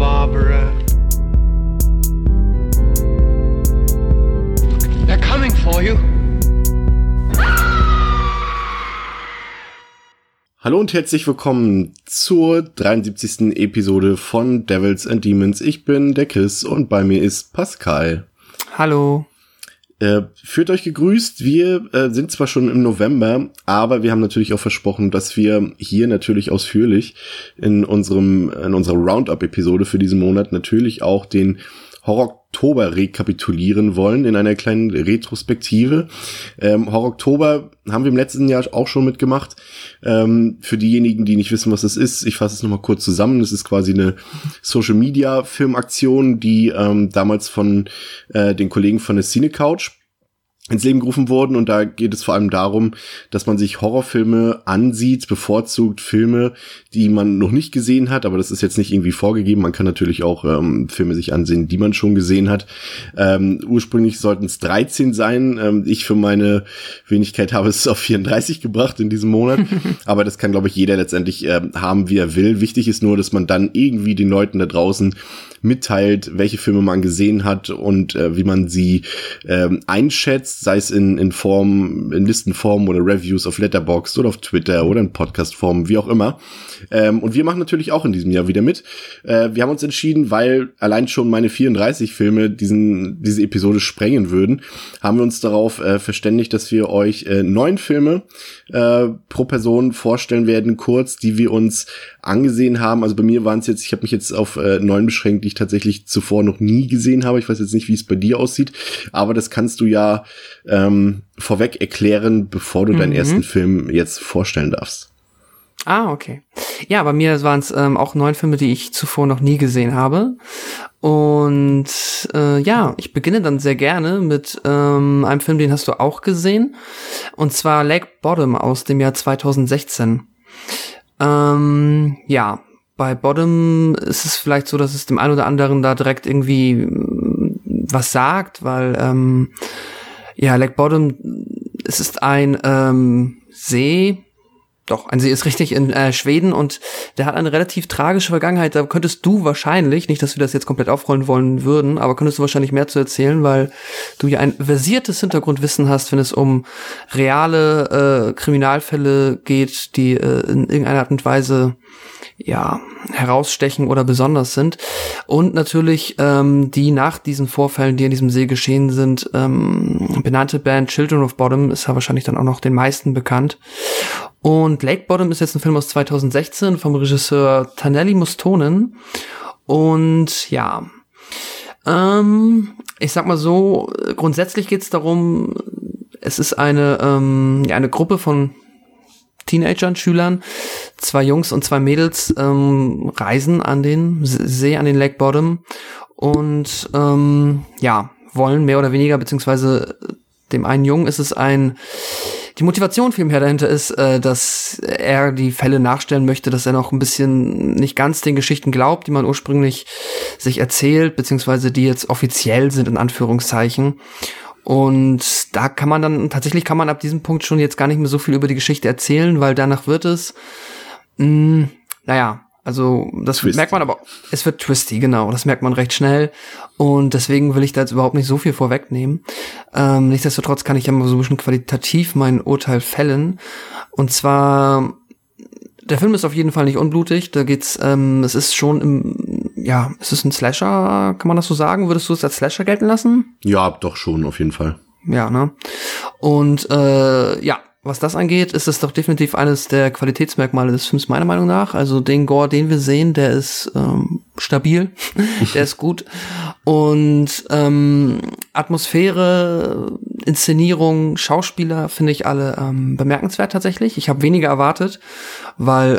Barbara. They're coming for you. Hallo und herzlich willkommen zur 73. Episode von Devils and Demons. Ich bin der Chris und bei mir ist Pascal. Hallo. Fühlt euch gegrüßt. Wir sind zwar schon im November, aber wir haben natürlich auch versprochen, dass wir hier natürlich ausführlich in unserer Roundup-Episode für diesen Monat natürlich auch den Horror-Oktober rekapitulieren wollen in einer kleinen Retrospektive. Horror-Oktober haben wir im letzten Jahr auch schon mitgemacht. Für diejenigen, die nicht wissen, was das ist, ich fasse es nochmal kurz zusammen. Das ist quasi eine Social-Media-Filmaktion, die damals von den Kollegen von der Cine Couch ins Leben gerufen wurden, und da geht es vor allem darum, dass man sich Horrorfilme ansieht, bevorzugt Filme, die man noch nicht gesehen hat, aber das ist jetzt nicht irgendwie vorgegeben. Man kann natürlich auch Filme sich ansehen, die man schon gesehen hat. Ursprünglich sollten es 13 sein. Ich für meine Wenigkeit habe es auf 34 gebracht in diesem Monat, aber das kann, glaube ich, jeder letztendlich haben, wie er will. Wichtig ist nur, dass man dann irgendwie den Leuten da draußen mitteilt, welche Filme man gesehen hat und wie man sie einschätzt, sei es in Listenform oder Reviews auf Letterboxd oder auf Twitter oder in Podcastform, wie auch immer. Und wir machen natürlich auch in diesem Jahr wieder mit. Wir haben uns entschieden, weil allein schon meine 34 Filme diese Episode sprengen würden, haben wir uns darauf verständigt, dass wir euch 9 Filme pro Person vorstellen werden, kurz, die wir uns angesehen haben. Also bei mir waren es jetzt, ich habe mich jetzt auf 9 beschränkt, die ich tatsächlich zuvor noch nie gesehen habe. Ich weiß jetzt nicht, wie es bei dir aussieht, aber das kannst du ja vorweg erklären, bevor du deinen ersten Film jetzt vorstellen darfst. Ah, okay. Ja, bei mir waren es auch 9 Filme, die ich zuvor noch nie gesehen habe. Und ja, ich beginne dann sehr gerne mit einem Film, den hast du auch gesehen. Und zwar Lake Bottom aus dem Jahr 2016. Ja, bei Bottom ist es vielleicht so, dass es dem einen oder anderen da direkt irgendwie was sagt, weil ja, Lake Bottom, es ist ein See. Doch, ein See ist richtig in Schweden, und der hat eine relativ tragische Vergangenheit. Da könntest du wahrscheinlich, nicht, dass wir das jetzt komplett aufrollen wollen würden, aber könntest du wahrscheinlich mehr zu erzählen, weil du ja ein versiertes Hintergrundwissen hast, wenn es um reale Kriminalfälle geht, die in irgendeiner Art und Weise ja herausstechen oder besonders sind. Und natürlich die nach diesen Vorfällen, die in diesem See geschehen sind, benannte Band Children of Bottom ist ja wahrscheinlich dann auch noch den meisten bekannt. Und Lake Bottom ist jetzt ein Film aus 2016 vom Regisseur Taneli Mustonen. Und ja, ich sag mal so, grundsätzlich geht es darum, es ist eine Gruppe von Teenagern, Schülern, 2 Jungs und 2 Mädels reisen an den See, an den Lake Bottom, und ja, wollen mehr oder weniger, beziehungsweise dem einen Jungen ist es die Motivation vielmehr dahinter ist, dass er die Fälle nachstellen möchte, dass er noch ein bisschen nicht ganz den Geschichten glaubt, die man ursprünglich sich erzählt, beziehungsweise die jetzt offiziell sind, in Anführungszeichen. Und da kann man ab diesem Punkt schon jetzt gar nicht mehr so viel über die Geschichte erzählen, weil danach wird es, naja, also das twisty. Merkt man aber, es wird twisty, genau, das merkt man recht schnell, und deswegen will ich da jetzt überhaupt nicht so viel vorwegnehmen. Nichtsdestotrotz kann ich ja mal so ein bisschen qualitativ mein Urteil fällen, und zwar, der Film ist auf jeden Fall nicht unblutig, da geht's, es ist schon es ist ein Slasher, kann man das so sagen? Würdest du es als Slasher gelten lassen? Ja, doch schon, auf jeden Fall. Ja, ne? Und ja, was das angeht, ist es doch definitiv eines der Qualitätsmerkmale des Films, meiner Meinung nach. Also den Gore, den wir sehen, der ist stabil, der ist gut. Und Atmosphäre, Inszenierung, Schauspieler finde ich alle bemerkenswert tatsächlich. Ich habe weniger erwartet, weil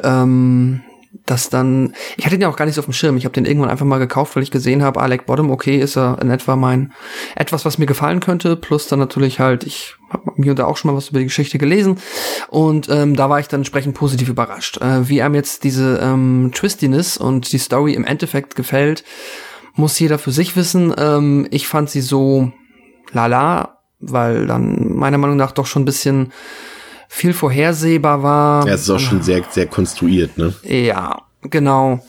ich hatte den auch gar nicht so auf dem Schirm. Ich habe den irgendwann einfach mal gekauft, weil ich gesehen habe, Lake Bottom, okay, ist er in etwa etwas, was mir gefallen könnte. Plus dann natürlich halt, ich habe mir und da auch schon mal was über die Geschichte gelesen. Und da war ich dann entsprechend positiv überrascht. Wie einem jetzt diese Twistiness und die Story im Endeffekt gefällt, muss jeder für sich wissen. Ich fand sie so lala, weil dann meiner Meinung nach doch schon ein bisschen viel vorhersehbar war. Ja, es ist auch schon sehr, sehr konstruiert, ne? Ja, genau.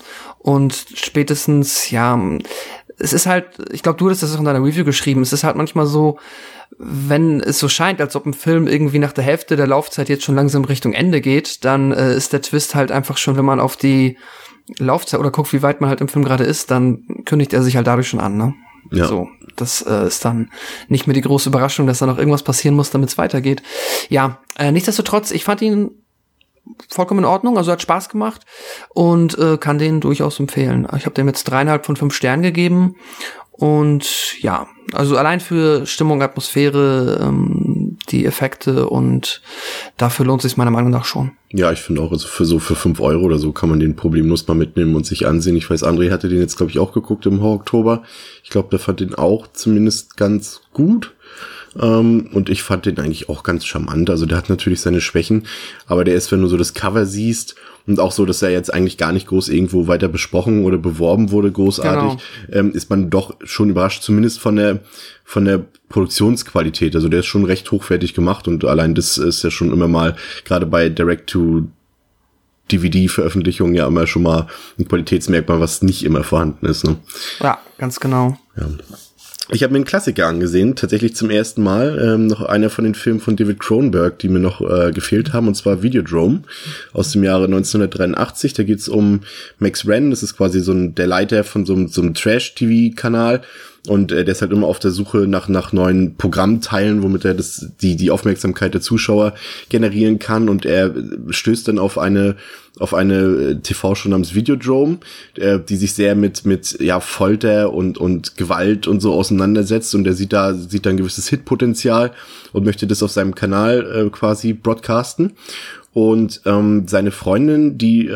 Und spätestens, ja, es ist halt, ich glaube, du hast das auch in deiner Review geschrieben, es ist halt manchmal so, wenn es so scheint, als ob ein Film irgendwie nach der Hälfte der Laufzeit jetzt schon langsam Richtung Ende geht, dann ist der Twist halt einfach schon, wenn man auf die Laufzeit oder guckt, wie weit man halt im Film gerade ist, dann kündigt er sich halt dadurch schon an, ne? Ja. So, das ist dann nicht mehr die große Überraschung, dass da noch irgendwas passieren muss, damit es weitergeht. Ja, nichtsdestotrotz, ich fand ihn vollkommen in Ordnung, also hat Spaß gemacht und kann den durchaus empfehlen. Ich habe dem jetzt 3,5 von 5 Sternen gegeben und ja, also allein für Stimmung, Atmosphäre, die Effekte und dafür lohnt es sich meiner Meinung nach schon. Ja, ich finde auch, also für 5 € oder so kann man den problemlos mal mitnehmen und sich ansehen. Ich weiß, André hatte den jetzt, glaube ich, auch geguckt im Oktober. Ich glaube, der fand den auch zumindest ganz gut. Und ich fand den eigentlich auch ganz charmant. Also der hat natürlich seine Schwächen, aber der ist, wenn du so das Cover siehst und auch so, dass er jetzt eigentlich gar nicht groß irgendwo weiter besprochen oder beworben wurde, großartig, ist man doch schon überrascht, zumindest von der Produktionsqualität. Also der ist schon recht hochwertig gemacht und allein das ist ja schon immer mal, gerade bei Direct-to-DVD-Veröffentlichungen ja immer schon mal ein Qualitätsmerkmal, was nicht immer vorhanden ist, ne? Ja, ganz genau. Ja. Ich habe mir einen Klassiker angesehen, tatsächlich zum ersten Mal, noch einer von den Filmen von David Cronenberg, die mir noch gefehlt haben, und zwar Videodrome aus dem Jahre 1983. Da geht's um Max Wren, das ist quasi der Leiter von so einem Trash-TV-Kanal. Und der ist halt immer auf der Suche nach neuen Programmteilen, womit er die Aufmerksamkeit der Zuschauer generieren kann. Und er stößt dann auf eine TV-Show namens Videodrome, die sich sehr mit Folter und Gewalt und so auseinandersetzt. Und er sieht da ein gewisses Hitpotenzial und möchte das auf seinem Kanal quasi broadcasten. Und seine Freundin, die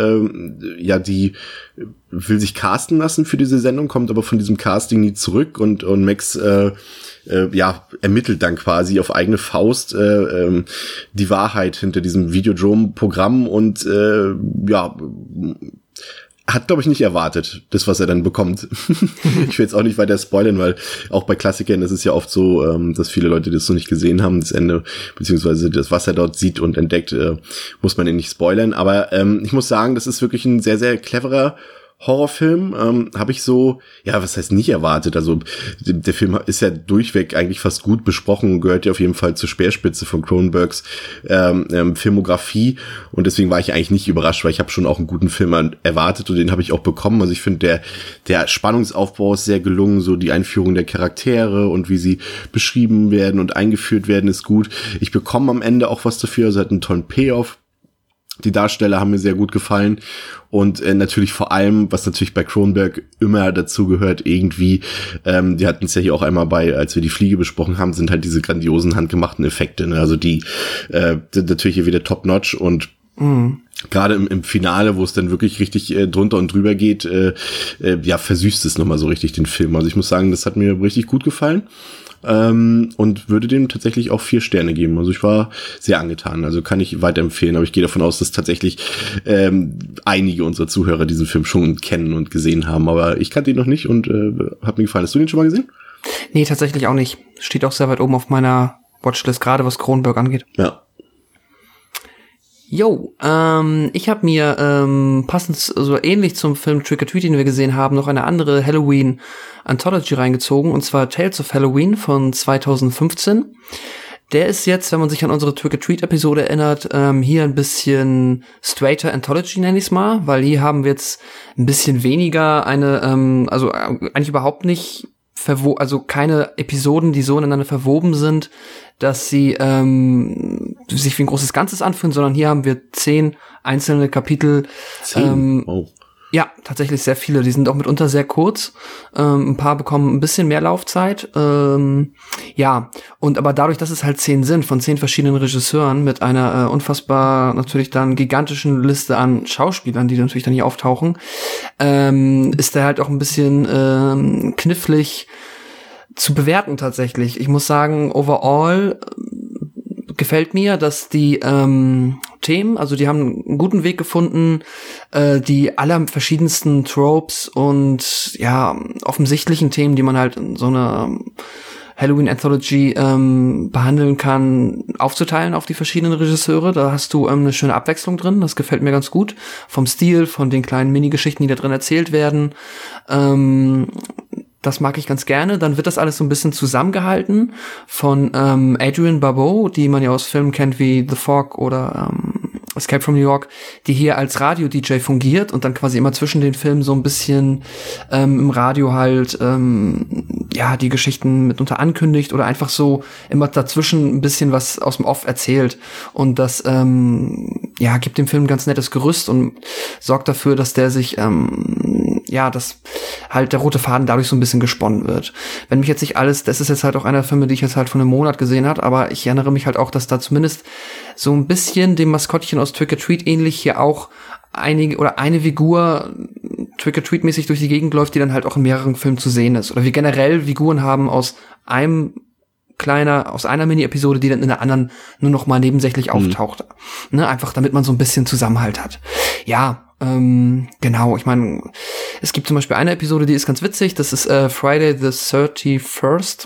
will sich casten lassen für diese Sendung, kommt aber von diesem Casting nie zurück und Max ermittelt dann quasi auf eigene Faust die Wahrheit hinter diesem Videodrome-Programm und hat, glaube ich, nicht erwartet, das, was er dann bekommt. Ich will jetzt auch nicht weiter spoilern, weil auch bei Klassikern ist es ja oft so, dass viele Leute das noch nicht gesehen haben, das Ende, beziehungsweise das, was er dort sieht und entdeckt, muss man ihn nicht spoilern. Aber ich muss sagen, das ist wirklich ein sehr, sehr cleverer Horrorfilm, habe ich so, was heißt nicht erwartet, also der Film ist ja durchweg eigentlich fast gut besprochen und gehört ja auf jeden Fall zur Speerspitze von Cronenbergs Filmografie und deswegen war ich eigentlich nicht überrascht, weil ich habe schon auch einen guten Film erwartet und den habe ich auch bekommen. Also ich finde, der Spannungsaufbau ist sehr gelungen, so die Einführung der Charaktere und wie sie beschrieben werden und eingeführt werden ist gut. Ich bekomme am Ende auch was dafür, also hat einen tollen Payoff. Die Darsteller haben mir sehr gut gefallen und natürlich vor allem, was natürlich bei Cronenberg immer dazu gehört, irgendwie, die hatten es ja hier auch einmal als wir die Fliege besprochen haben, sind halt diese grandiosen handgemachten Effekte, ne? Also die natürlich hier wieder top-notch und gerade im Finale, wo es dann wirklich richtig drunter und drüber geht, versüßt es nochmal so richtig den Film. Also ich muss sagen, das hat mir richtig gut gefallen. Und würde dem tatsächlich auch 4 Sterne geben. Also ich war sehr angetan, also kann ich weiterempfehlen, aber ich gehe davon aus, dass tatsächlich einige unserer Zuhörer diesen Film schon kennen und gesehen haben, aber ich kannte ihn noch nicht und hat mir gefallen. Hast du den schon mal gesehen? Nee, tatsächlich auch nicht. Steht auch sehr weit oben auf meiner Watchlist, gerade was Cronenberg angeht. Ja. Ich habe mir passend, so ähnlich zum Film Trick or Treat, den wir gesehen haben, noch eine andere Halloween-Anthology reingezogen, und zwar Tales of Halloween von 2015. Der ist jetzt, wenn man sich an unsere Trick or Treat-Episode erinnert, hier ein bisschen straighter Anthology, nenne ich es mal, weil hier haben wir jetzt ein bisschen weniger also eigentlich überhaupt nicht also keine Episoden, die so ineinander verwoben sind, dass sie sich wie ein großes Ganzes anfühlen, sondern hier haben wir 10 einzelne Kapitel. 10? Ja, tatsächlich sehr viele. Die sind auch mitunter sehr kurz. Ein paar bekommen ein bisschen mehr Laufzeit. Und aber dadurch, dass es halt 10 sind, von 10 verschiedenen Regisseuren mit einer unfassbar natürlich dann gigantischen Liste an Schauspielern, die natürlich dann hier auftauchen, ist der halt auch ein bisschen knifflig zu bewerten tatsächlich. Ich muss sagen, overall gefällt mir, dass die Themen, also die haben einen guten Weg gefunden, die aller verschiedensten Tropes und offensichtlichen Themen, die man halt in so einer Halloween Anthology behandeln kann, aufzuteilen auf die verschiedenen Regisseure. Da hast du eine schöne Abwechslung drin. Das gefällt mir ganz gut. Vom Stil, von den kleinen Mini-Geschichten, die da drin erzählt werden. Das mag ich ganz gerne. Dann wird das alles so ein bisschen zusammengehalten von Adrienne Barbeau, die man ja aus Filmen kennt wie The Fog oder Escape from New York, die hier als Radio-DJ fungiert und dann quasi immer zwischen den Filmen so ein bisschen im Radio halt die Geschichten mitunter ankündigt oder einfach so immer dazwischen ein bisschen was aus dem Off erzählt. Und das gibt dem Film ein ganz nettes Gerüst und sorgt dafür, dass der sich dass halt der rote Faden dadurch so ein bisschen gesponnen wird. Wenn mich jetzt nicht alles, das ist jetzt halt auch einer der Filme, die ich jetzt halt vor einem Monat gesehen habe, aber ich erinnere mich halt auch, dass da zumindest so ein bisschen dem Maskottchen aus Trick or Treat ähnlich hier auch eine Figur Trick or Treat mäßig durch die Gegend läuft, die dann halt auch in mehreren Filmen zu sehen ist. Oder wir generell Figuren haben aus einer Mini-Episode, die dann in der anderen nur noch mal nebensächlich auftaucht. Ne, einfach damit man so ein bisschen Zusammenhalt hat. Ja, genau, ich meine, es gibt zum Beispiel eine Episode, die ist ganz witzig, das ist Friday the 31st.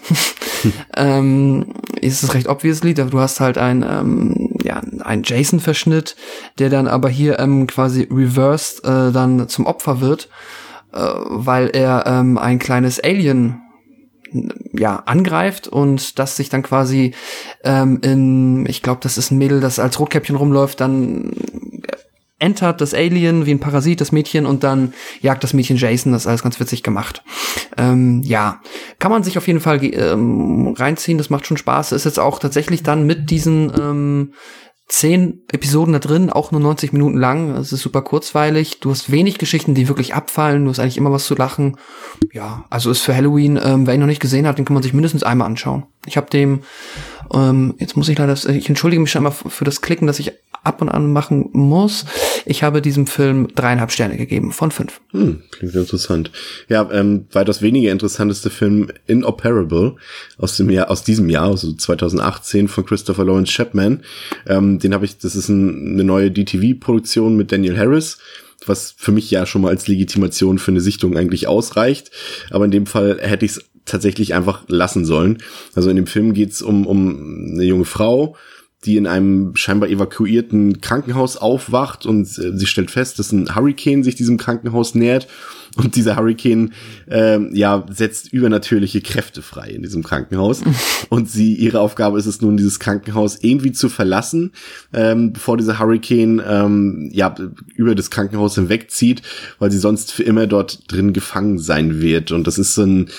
Ist es recht obviously, du hast halt einen Jason-Verschnitt, der dann aber hier quasi reversed dann zum Opfer wird, weil er ein kleines Alien angreift und das sich dann quasi ich glaube, das ist ein Mädel, das als Rotkäppchen rumläuft, dann entert das Alien wie ein Parasit, das Mädchen, und dann jagt das Mädchen Jason. Das ist alles ganz witzig gemacht. Kann man sich auf jeden Fall reinziehen, das macht schon Spaß. Ist jetzt auch tatsächlich dann mit diesen 10 Episoden da drin, auch nur 90 Minuten lang. Es ist super kurzweilig. Du hast wenig Geschichten, die wirklich abfallen. Du hast eigentlich immer was zu lachen. Ja, also ist für Halloween, wer ihn noch nicht gesehen hat, den kann man sich mindestens einmal anschauen. Ich habe dem, jetzt muss ich leider, ich entschuldige mich schon mal für das Klicken, das ich ab und an machen muss. Ich habe diesem Film 3,5 Sterne gegeben von 5. Klingt interessant. Ja, weitaus weniger interessanteste Film Inoperable aus diesem Jahr, also 2018 von Christopher Lawrence Chapman. Das ist eine neue DTV-Produktion mit Daniel Harris, was für mich ja schon mal als Legitimation für eine Sichtung eigentlich ausreicht. Aber in dem Fall hätte ich es tatsächlich einfach lassen sollen. Also in dem Film geht es um eine junge Frau, die in einem scheinbar evakuierten Krankenhaus aufwacht und sie stellt fest, dass ein Hurricane sich diesem Krankenhaus nähert und dieser Hurricane setzt übernatürliche Kräfte frei in diesem Krankenhaus und ihre Aufgabe ist es nun, dieses Krankenhaus irgendwie zu verlassen, bevor dieser Hurricane über das Krankenhaus hinwegzieht, weil sie sonst für immer dort drin gefangen sein wird. Und das ist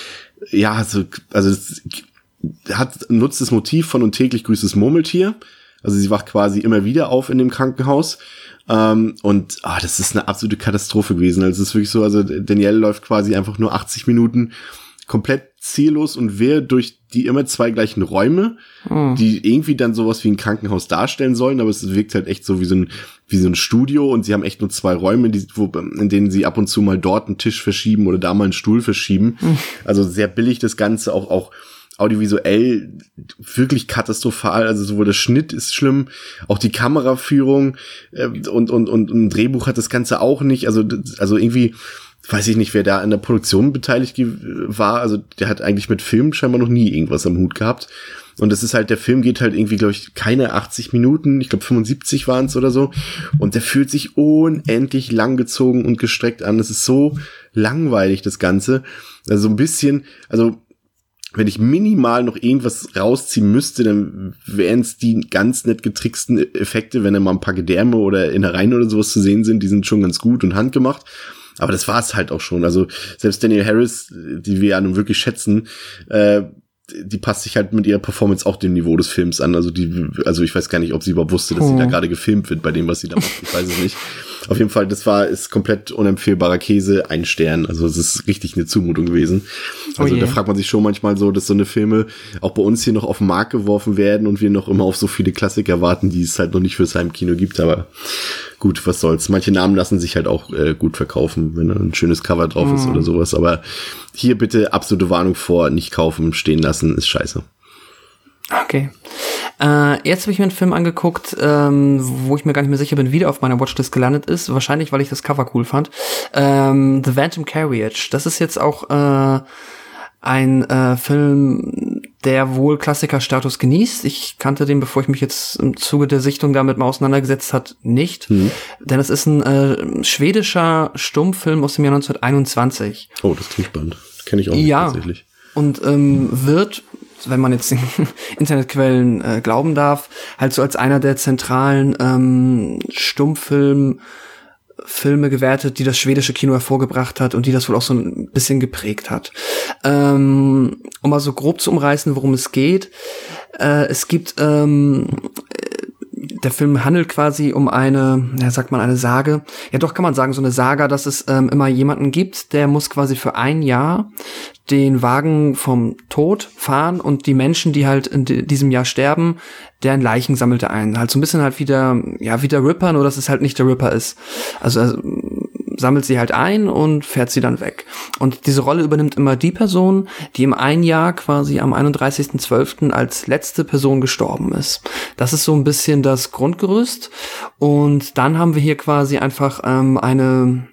nutzt das Motiv von Und täglich grüßt das Murmeltier. Also sie wacht quasi immer wieder auf in dem Krankenhaus. Das ist eine absolute Katastrophe gewesen. Also es ist wirklich so, also Danielle läuft quasi einfach nur 80 Minuten komplett ziellos und wirr durch die immer 2 gleichen Räume, die irgendwie dann sowas wie ein Krankenhaus darstellen sollen, aber es wirkt halt echt so wie so ein Studio und sie haben echt nur 2 Räume, in denen sie ab und zu mal dort einen Tisch verschieben oder da mal einen Stuhl verschieben. Also sehr billig das Ganze, auch audiovisuell wirklich katastrophal, also sowohl der Schnitt ist schlimm, auch die Kameraführung und ein Drehbuch hat das Ganze auch nicht, also irgendwie weiß ich nicht, wer da an der Produktion beteiligt war, also der hat eigentlich mit Film scheinbar noch nie irgendwas am Hut gehabt. Und das ist halt, der Film geht halt irgendwie, glaube ich, keine 80 Minuten, ich glaube 75 waren es oder so. Und der fühlt sich unendlich langgezogen und gestreckt an. Das ist so langweilig, das Ganze. Also so ein bisschen, wenn ich minimal noch irgendwas rausziehen müsste, dann wären es die ganz nett getricksten Effekte, wenn da mal ein paar Gedärme oder Innereien oder sowas zu sehen sind. Die sind schon ganz gut und handgemacht. Aber das war es halt auch schon. Also selbst Danielle Harris, die wir ja nun wirklich schätzen, die passt sich halt mit ihrer Performance auch dem Niveau des Films an. Also ich weiß gar nicht, ob sie überhaupt wusste, dass sie da gerade gefilmt wird bei dem, was sie da macht. Ich weiß es nicht. Auf jeden Fall, ist komplett unempfehlbarer Käse, 1 Stern. Also es ist richtig eine Zumutung gewesen. Also da fragt man sich schon manchmal so, dass so eine Filme auch bei uns hier noch auf den Markt geworfen werden und wir noch immer auf so viele Klassiker warten, die es halt noch nicht fürs Heimkino gibt. Aber gut, was soll's. Manche Namen lassen sich halt auch gut verkaufen, wenn da ein schönes Cover drauf ist oder sowas. Aber hier bitte absolute Warnung vor, nicht kaufen, stehen lassen, ist scheiße. Okay. Jetzt habe ich mir einen Film angeguckt, wo ich mir gar nicht mehr sicher bin, wie der auf meiner Watchlist gelandet ist. Wahrscheinlich, weil ich das Cover cool fand. The Phantom Carriage. Das ist jetzt auch ein Film, der wohl Klassikerstatus genießt. Ich kannte den, bevor ich mich jetzt im Zuge der Sichtung damit mal auseinandergesetzt hat, nicht. Denn es ist ein schwedischer Stummfilm aus dem Jahr 1921. Oh, das klingt spannend. Kenne ich auch nicht tatsächlich. Und wird, wenn man jetzt den Internetquellen glauben darf, halt so als einer der zentralen Stummfilme gewertet, die das schwedische Kino hervorgebracht hat und die das wohl auch so ein bisschen geprägt hat. Um mal so grob zu umreißen, worum es geht. Es gibt, der Film handelt quasi um eine Sage. Ja doch, kann man sagen, so eine Saga, dass es immer jemanden gibt, der muss quasi für ein Jahr den Wagen vom Tod fahren und die Menschen, die halt in diesem Jahr sterben, deren Leichen sammelt er ein. Halt so ein bisschen halt wie der Ripper, nur dass es halt nicht der Ripper ist. Also sammelt sie halt ein und fährt sie dann weg. Und diese Rolle übernimmt immer die Person, die im ein Jahr quasi am 31.12. als letzte Person gestorben ist. Das ist so ein bisschen das Grundgerüst. Und dann haben wir hier quasi einfach eine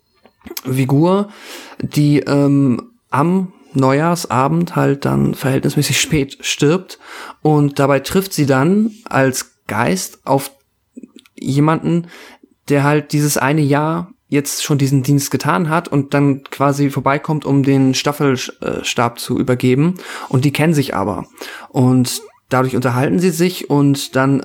Figur, die am Neujahrsabend halt dann verhältnismäßig spät stirbt und dabei trifft sie dann als Geist auf jemanden, der halt dieses eine Jahr jetzt schon diesen Dienst getan hat und dann quasi vorbeikommt, um den Staffelstab zu übergeben, und die kennen sich aber und dadurch unterhalten sie sich und dann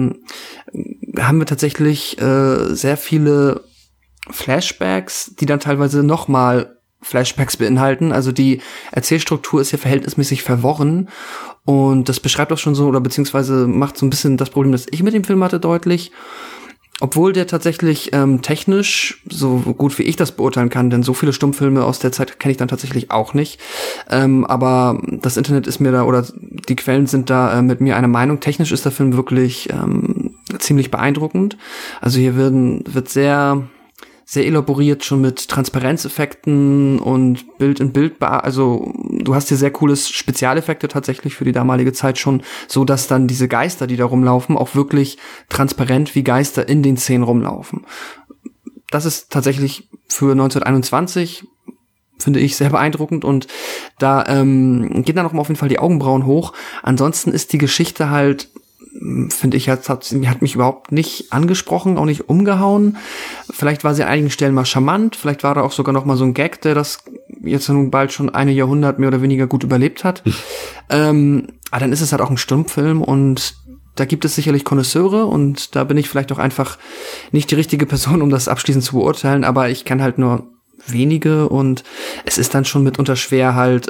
haben wir tatsächlich sehr viele Flashbacks, die dann teilweise nochmal Flashbacks beinhalten. Also die Erzählstruktur ist hier verhältnismäßig verworren und das beschreibt auch schon so, oder beziehungsweise macht so ein bisschen das Problem, das ich mit dem Film hatte, deutlich. Obwohl der tatsächlich technisch, so gut wie ich das beurteilen kann, denn so viele Stummfilme aus der Zeit kenne ich dann tatsächlich auch nicht. Aber das Internet ist mir da, oder die Quellen sind da mit mir einer Meinung. Technisch ist der Film wirklich ziemlich beeindruckend. Also hier wird sehr elaboriert schon mit Transparenzeffekten und Bild in Bild, also du hast hier sehr cooles Spezialeffekte tatsächlich für die damalige Zeit schon, so dass dann diese Geister, die da rumlaufen, auch wirklich transparent wie Geister in den Szenen rumlaufen. Das ist tatsächlich für 1921, finde ich, sehr beeindruckend, und da gehen dann auch mal auf jeden Fall die Augenbrauen hoch. Ansonsten ist die Geschichte halt, finde ich, hat mich überhaupt nicht angesprochen, auch nicht umgehauen. Vielleicht war sie an einigen Stellen mal charmant, vielleicht war da auch sogar noch mal so ein Gag, der das jetzt nun bald schon eine Jahrhundert mehr oder weniger gut überlebt hat. Aber dann ist es halt auch ein Stummfilm und da gibt es sicherlich Konnoisseure und da bin ich vielleicht auch einfach nicht die richtige Person, um das abschließend zu beurteilen, aber ich kann halt nur wenige und es ist dann schon mitunter schwer halt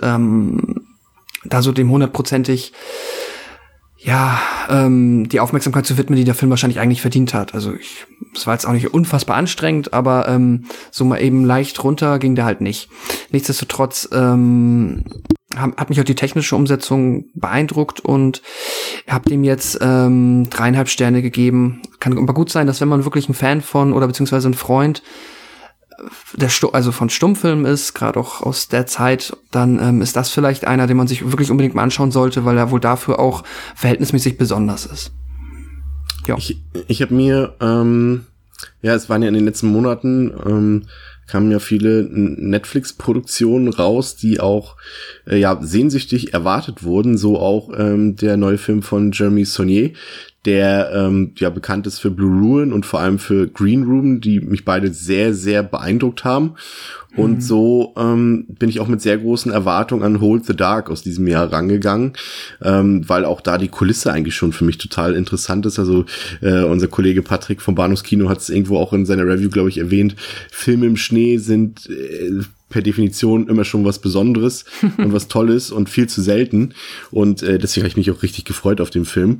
da so dem 100%ig die Aufmerksamkeit zu widmen, die der Film wahrscheinlich eigentlich verdient hat. Also es war jetzt auch nicht unfassbar anstrengend, aber so mal eben leicht runter ging der halt nicht. Nichtsdestotrotz hat mich auch die technische Umsetzung beeindruckt und habe dem jetzt 3,5 Sterne gegeben. Kann aber gut sein, dass wenn man wirklich ein Fan von oder beziehungsweise ein Freund also von Stummfilmen ist, gerade auch aus der Zeit, dann ist das vielleicht einer, den man sich wirklich unbedingt mal anschauen sollte, weil er wohl dafür auch verhältnismäßig besonders ist. Ja. Ich habe mir, es waren ja in den letzten Monaten, kamen ja viele Netflix-Produktionen raus, die auch sehnsüchtig erwartet wurden, so auch der neue Film von Jeremy Saulnier, der bekannt ist für Blue Ruin und vor allem für Green Room, die mich beide sehr, sehr beeindruckt haben. Und so bin ich auch mit sehr großen Erwartungen an Hold the Dark aus diesem Jahr rangegangen, weil auch da die Kulisse eigentlich schon für mich total interessant ist. Also unser Kollege Patrick vom Bahnhofskino hat es irgendwo auch in seiner Review, glaube ich, erwähnt. Filme im Schnee sind per Definition immer schon was Besonderes und was Tolles und viel zu selten. Und deswegen habe ich mich auch richtig gefreut auf den Film.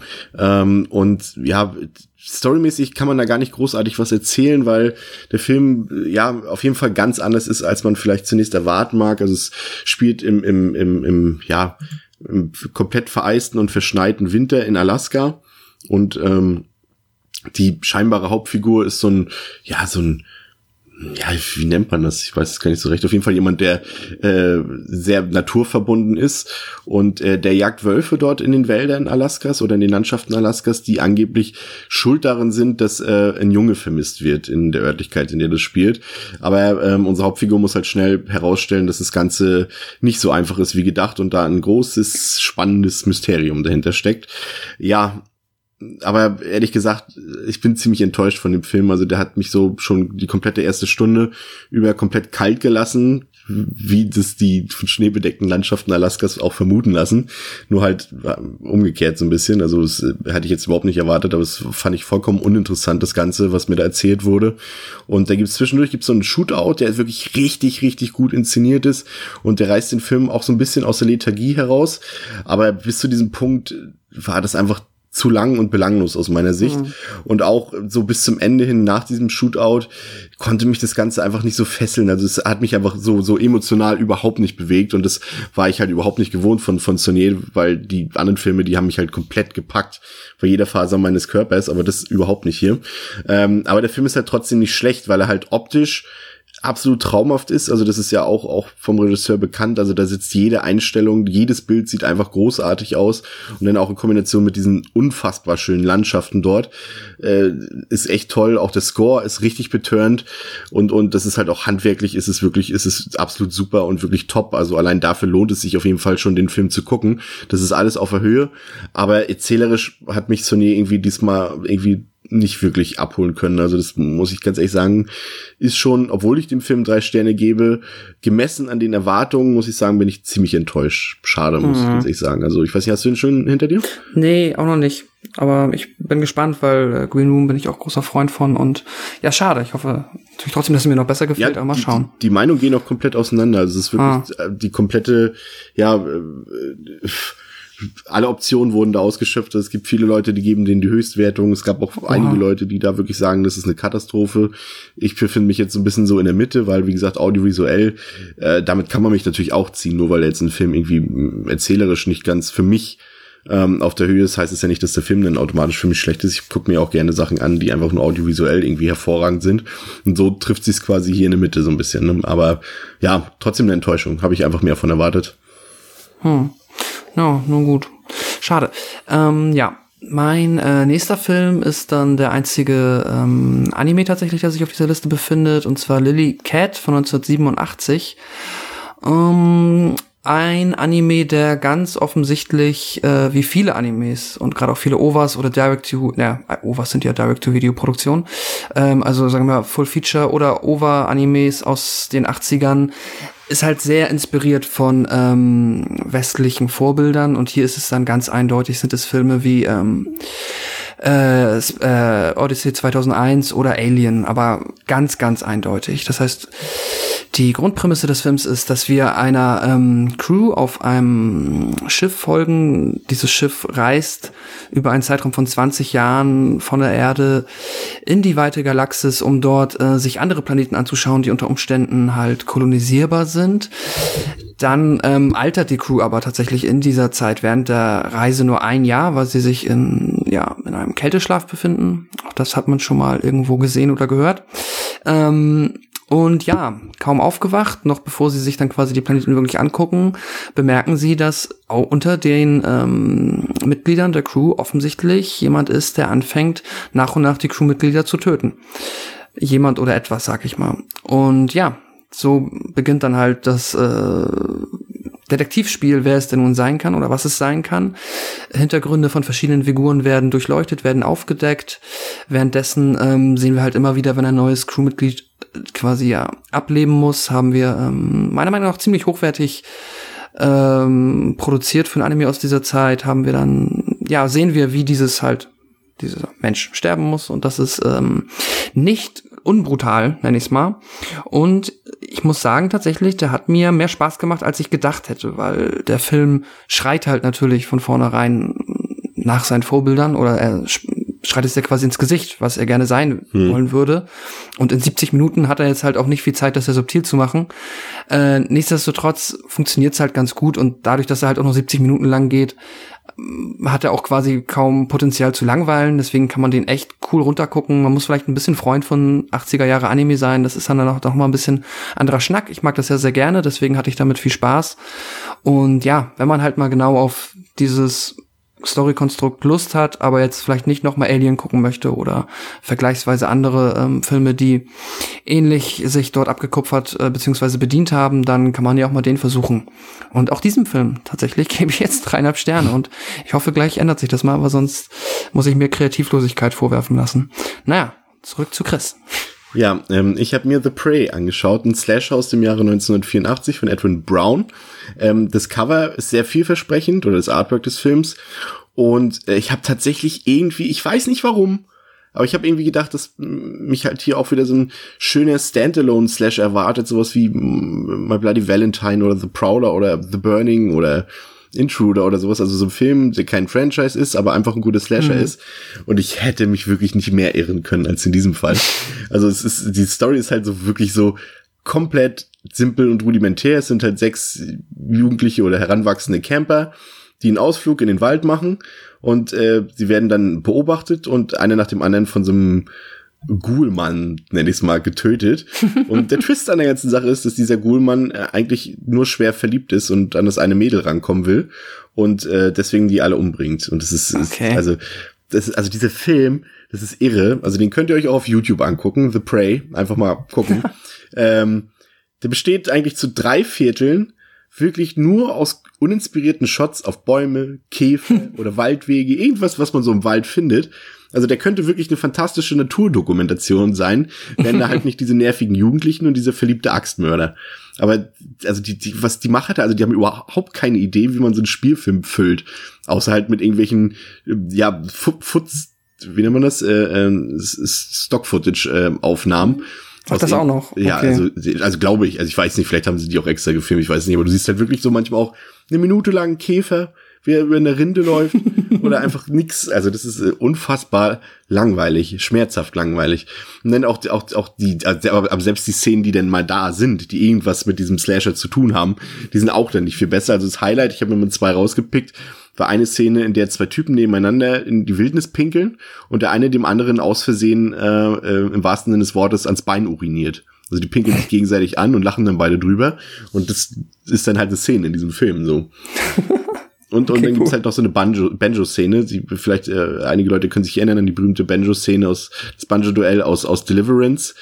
Storymäßig kann man da gar nicht großartig was erzählen, weil der Film auf jeden Fall ganz anders ist, als man vielleicht zunächst erwarten mag. Also es spielt im komplett vereisten und verschneiten Winter in Alaska und die scheinbare Hauptfigur ist so ein ja, wie nennt man das? Ich weiß es gar nicht so recht. Auf jeden Fall jemand, der sehr naturverbunden ist und der jagt Wölfe dort in den Wäldern Alaskas oder in den Landschaften Alaskas, die angeblich schuld darin sind, dass ein Junge vermisst wird in der Örtlichkeit, in der das spielt. Aber unsere Hauptfigur muss halt schnell herausstellen, dass das Ganze nicht so einfach ist wie gedacht und da ein großes, spannendes Mysterium dahinter steckt. Ja, aber ehrlich gesagt, ich bin ziemlich enttäuscht von dem Film. Also der hat mich so schon die komplette erste Stunde über komplett kalt gelassen, wie das die schneebedeckten Landschaften Alaskas auch vermuten lassen. Nur halt umgekehrt so ein bisschen. Also das hatte ich jetzt überhaupt nicht erwartet, aber es fand ich vollkommen uninteressant, das Ganze, was mir da erzählt wurde. Und da zwischendurch so einen Shootout, der wirklich richtig, richtig gut inszeniert ist. Und der reißt den Film auch so ein bisschen aus der Lethargie heraus. Aber bis zu diesem Punkt war das einfach zu lang und belanglos aus meiner Sicht. Und auch so bis zum Ende hin, nach diesem Shootout, konnte mich das Ganze einfach nicht so fesseln. Also es hat mich einfach so emotional überhaupt nicht bewegt. Und das war ich halt überhaupt nicht gewohnt von Saunier, weil die anderen Filme, die haben mich halt komplett gepackt bei jeder Faser meines Körpers, aber das überhaupt nicht hier. Aber der Film ist halt trotzdem nicht schlecht, weil er halt optisch absolut traumhaft ist. Also das ist ja auch vom Regisseur bekannt. Also da sitzt jede Einstellung, jedes Bild sieht einfach großartig aus. Und dann auch in Kombination mit diesen unfassbar schönen Landschaften dort ist echt toll. Auch der Score ist richtig betörend und das ist halt auch handwerklich, ist es absolut super und wirklich top. Also allein dafür lohnt es sich auf jeden Fall schon, den Film zu gucken. Das ist alles auf der Höhe. Aber erzählerisch hat mich Saunier irgendwie diesmal nicht wirklich abholen können. Also das muss ich ganz ehrlich sagen, ist schon, obwohl ich dem Film 3 Sterne gebe, gemessen an den Erwartungen, muss ich sagen, bin ich ziemlich enttäuscht. Schade, muss ich ganz ehrlich sagen. Also ich weiß nicht, hast du den schon hinter dir? Nee, auch noch nicht. Aber ich bin gespannt, weil Green Room bin ich auch großer Freund von und ja, schade. Ich hoffe natürlich trotzdem, dass es mir noch besser gefällt, aber mal schauen. Die Meinungen gehen auch komplett auseinander. Also es ist wirklich die komplette, alle Optionen wurden da ausgeschöpft. Es gibt viele Leute, die geben denen die Höchstwertung. Es gab auch einige Leute, die da wirklich sagen, das ist eine Katastrophe. Ich befinde mich jetzt so ein bisschen so in der Mitte, weil, wie gesagt, audiovisuell, damit kann man mich natürlich auch ziehen, nur weil jetzt ein Film irgendwie erzählerisch nicht ganz für mich auf der Höhe ist, heißt es ja nicht, dass der Film dann automatisch für mich schlecht ist. Ich gucke mir auch gerne Sachen an, die einfach nur audiovisuell irgendwie hervorragend sind. Und so trifft sich quasi hier in der Mitte so ein bisschen. Ne? Aber ja, trotzdem eine Enttäuschung. Habe ich einfach mehr von erwartet. Ja, nun gut. Schade. Mein nächster Film ist dann der einzige Anime tatsächlich, der sich auf dieser Liste befindet, und zwar Lily Cat von 1987. Ein Anime, der ganz offensichtlich, wie viele Animes und gerade auch viele OVAs oder OVAs sind ja Direct-to-Video-Produktionen, also sagen wir Full-Feature oder OVA-Animes aus den 80ern, ist halt sehr inspiriert von westlichen Vorbildern, und hier ist es dann ganz eindeutig, sind es Filme wie Odyssey 2001 oder Alien, aber ganz, ganz eindeutig. Das heißt, die Grundprämisse des Films ist, dass wir einer Crew auf einem Schiff folgen. Dieses Schiff reist über einen Zeitraum von 20 Jahren von der Erde in die weite Galaxis, um dort sich andere Planeten anzuschauen, die unter Umständen halt kolonisierbar sind. Dann altert die Crew aber tatsächlich in dieser Zeit während der Reise nur 1 Jahr, weil sie sich in einem Kälteschlaf befinden. Auch das hat man schon mal irgendwo gesehen oder gehört. Und ja, kaum aufgewacht, noch bevor sie sich dann quasi die Planeten wirklich angucken, bemerken sie, dass auch unter den Mitgliedern der Crew offensichtlich jemand ist, der anfängt, nach und nach die Crewmitglieder zu töten. Jemand oder etwas, sag ich mal. Und ja, so beginnt dann halt das Detektivspiel, wer es denn nun sein kann oder was es sein kann. Hintergründe von verschiedenen Figuren werden durchleuchtet, werden aufgedeckt. Währenddessen sehen wir halt immer wieder, wenn ein neues Crewmitglied quasi ableben muss, haben wir meiner Meinung nach ziemlich hochwertig produziert für ein Anime aus dieser Zeit, sehen wir, wie dieser Mensch sterben muss, und das ist nicht unbrutal, nenne ich es mal. Und ich muss sagen, tatsächlich, der hat mir mehr Spaß gemacht, als ich gedacht hätte, weil der Film schreit halt natürlich von vornherein nach seinen Vorbildern, oder er schreit es ja quasi ins Gesicht, was er gerne sein wollen würde. Und in 70 Minuten hat er jetzt halt auch nicht viel Zeit, das ja subtil zu machen. Nichtsdestotrotz funktioniert es halt ganz gut und dadurch, dass er halt auch noch 70 Minuten lang geht, hat er auch quasi kaum Potenzial zu langweilen, deswegen kann man den echt cool runtergucken. Man muss vielleicht ein bisschen Freund von 80er Jahre Anime sein, das ist dann auch noch mal ein bisschen anderer Schnack. Ich mag das ja sehr gerne, deswegen hatte ich damit viel Spaß. Und ja, wenn man halt mal genau auf dieses Story-Konstrukt Lust hat, aber jetzt vielleicht nicht noch mal Alien gucken möchte oder vergleichsweise andere Filme, die ähnlich sich dort abgekupfert beziehungsweise bedient haben, dann kann man ja auch mal den versuchen. Und auch diesem Film tatsächlich gebe ich jetzt 3,5 Sterne und ich hoffe, gleich ändert sich das mal, aber sonst muss ich mir Kreativlosigkeit vorwerfen lassen. Naja, zurück zu Chris. Ja, ich habe mir The Prey angeschaut, ein Slasher aus dem Jahre 1984 von Edwin Brown. Das Cover ist sehr vielversprechend, oder das Artwork des Films. Und ich habe tatsächlich irgendwie, ich weiß nicht warum, aber ich habe irgendwie gedacht, dass mich halt hier auch wieder so ein schöner Standalone-Slash erwartet, sowas wie My Bloody Valentine oder The Prowler oder The Burning oder Intruder oder sowas, also so ein Film, der kein Franchise ist, aber einfach ein guter Slasher ist. Und ich hätte mich wirklich nicht mehr irren können als in diesem Fall. Also die Story ist halt so wirklich so komplett simpel und rudimentär. Es sind halt 6 Jugendliche oder heranwachsende Camper, die einen Ausflug in den Wald machen und sie werden dann beobachtet und einer nach dem anderen von so einem Ghoulmann, nenne ich es mal, getötet. Und der Twist an der ganzen Sache ist, dass dieser Ghoulmann eigentlich nur schwer verliebt ist und an das eine Mädel rankommen will und deswegen die alle umbringt. Und das ist, okay. also dieser Film, das ist irre. Also den könnt ihr euch auch auf YouTube angucken, The Prey, einfach mal gucken. Der besteht eigentlich zu 3/4 wirklich nur aus uninspirierten Shots auf Bäume, Käfer oder Waldwege, irgendwas, was man so im Wald findet. Also der könnte wirklich eine fantastische Naturdokumentation sein, wenn da halt nicht diese nervigen Jugendlichen und dieser verliebte Axtmörder. Aber also was die Macher da, also die haben überhaupt keine Idee, wie man so einen Spielfilm füllt, außer halt mit irgendwelchen wie nennt man das, Stock-Footage Aufnahmen. Ach, das auch noch? Ja, okay. also glaube ich, also ich weiß nicht, vielleicht haben sie die auch extra gefilmt, ich weiß nicht, aber du siehst halt wirklich so manchmal auch 1 Minute lang einen Käfer, wie er über eine Rinde läuft oder einfach nix. Also das ist unfassbar langweilig, schmerzhaft langweilig. Und dann auch die, aber selbst die Szenen, die denn mal da sind, die irgendwas mit diesem Slasher zu tun haben, die sind auch dann nicht viel besser. Also das Highlight, ich habe mir mal 2 rausgepickt, war eine Szene, in der 2 Typen nebeneinander in die Wildnis pinkeln und der eine dem anderen aus Versehen im wahrsten Sinne des Wortes ans Bein uriniert. Also die pinkeln sich gegenseitig an und lachen dann beide drüber und das ist dann halt eine Szene in diesem Film so. Und okay, dann gibt's halt noch so eine Banjo-Szene. Vielleicht einige Leute können sich erinnern an die berühmte Banjo-Szene das Banjo-Duell aus Deliverance.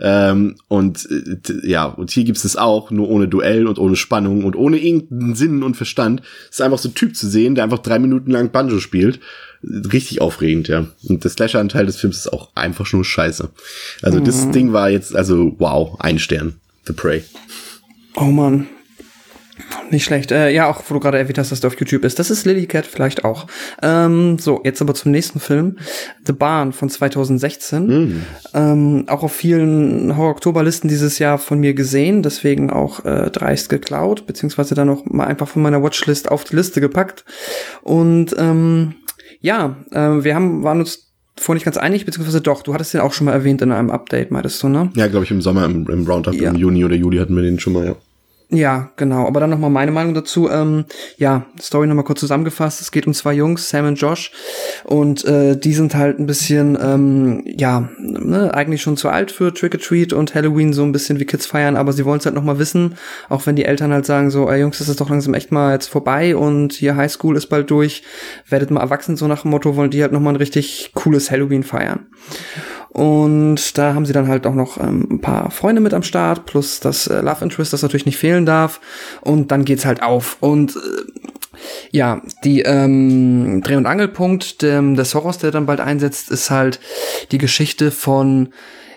Und hier gibt's es auch, nur ohne Duell und ohne Spannung und ohne irgendeinen Sinn und Verstand. Es ist einfach so ein Typ zu sehen, der einfach 3 Minuten lang Banjo spielt. Richtig aufregend, ja. Und der Slasher-Anteil des Films ist auch einfach nur scheiße. Also das Ding war jetzt, also wow, 1 Stern. The Prey. Oh Mann. Nicht schlecht. Ja, auch wo du gerade erwähnt hast, dass der auf YouTube ist. Das ist Lilycat vielleicht auch. So, jetzt aber zum nächsten Film. The Barn von 2016. Auch auf vielen Horror-Oktober-Listen dieses Jahr von mir gesehen. Deswegen auch dreist geklaut. Beziehungsweise dann noch mal einfach von meiner Watchlist auf die Liste gepackt. Und wir waren uns vorhin nicht ganz einig, beziehungsweise doch, du hattest den auch schon mal erwähnt in einem Update, meintest du, ne? Ja, glaube ich, im Sommer, im Roundup, ja. Im Juni oder Juli hatten wir den schon mal, ja. Ja, genau. Aber dann noch mal meine Meinung dazu. Story noch mal kurz zusammengefasst. Es geht um 2 Jungs, Sam und Josh. Und die sind halt ein bisschen, eigentlich schon zu alt für Trick-or-Treat und Halloween, so ein bisschen wie Kids feiern. Aber sie wollen es halt noch mal wissen. Auch wenn die Eltern halt sagen so, ey Jungs, das ist doch langsam echt mal jetzt vorbei. Und hier Highschool ist bald durch. Werdet mal erwachsen, so nach dem Motto, wollen die halt noch mal ein richtig cooles Halloween feiern. Und da haben sie dann halt auch noch ein paar Freunde mit am Start, plus das Love Interest, das natürlich nicht fehlen darf. Und dann geht's halt auf. Und die Dreh- und Angelpunkt des Horrors, der dann bald einsetzt, ist halt die Geschichte von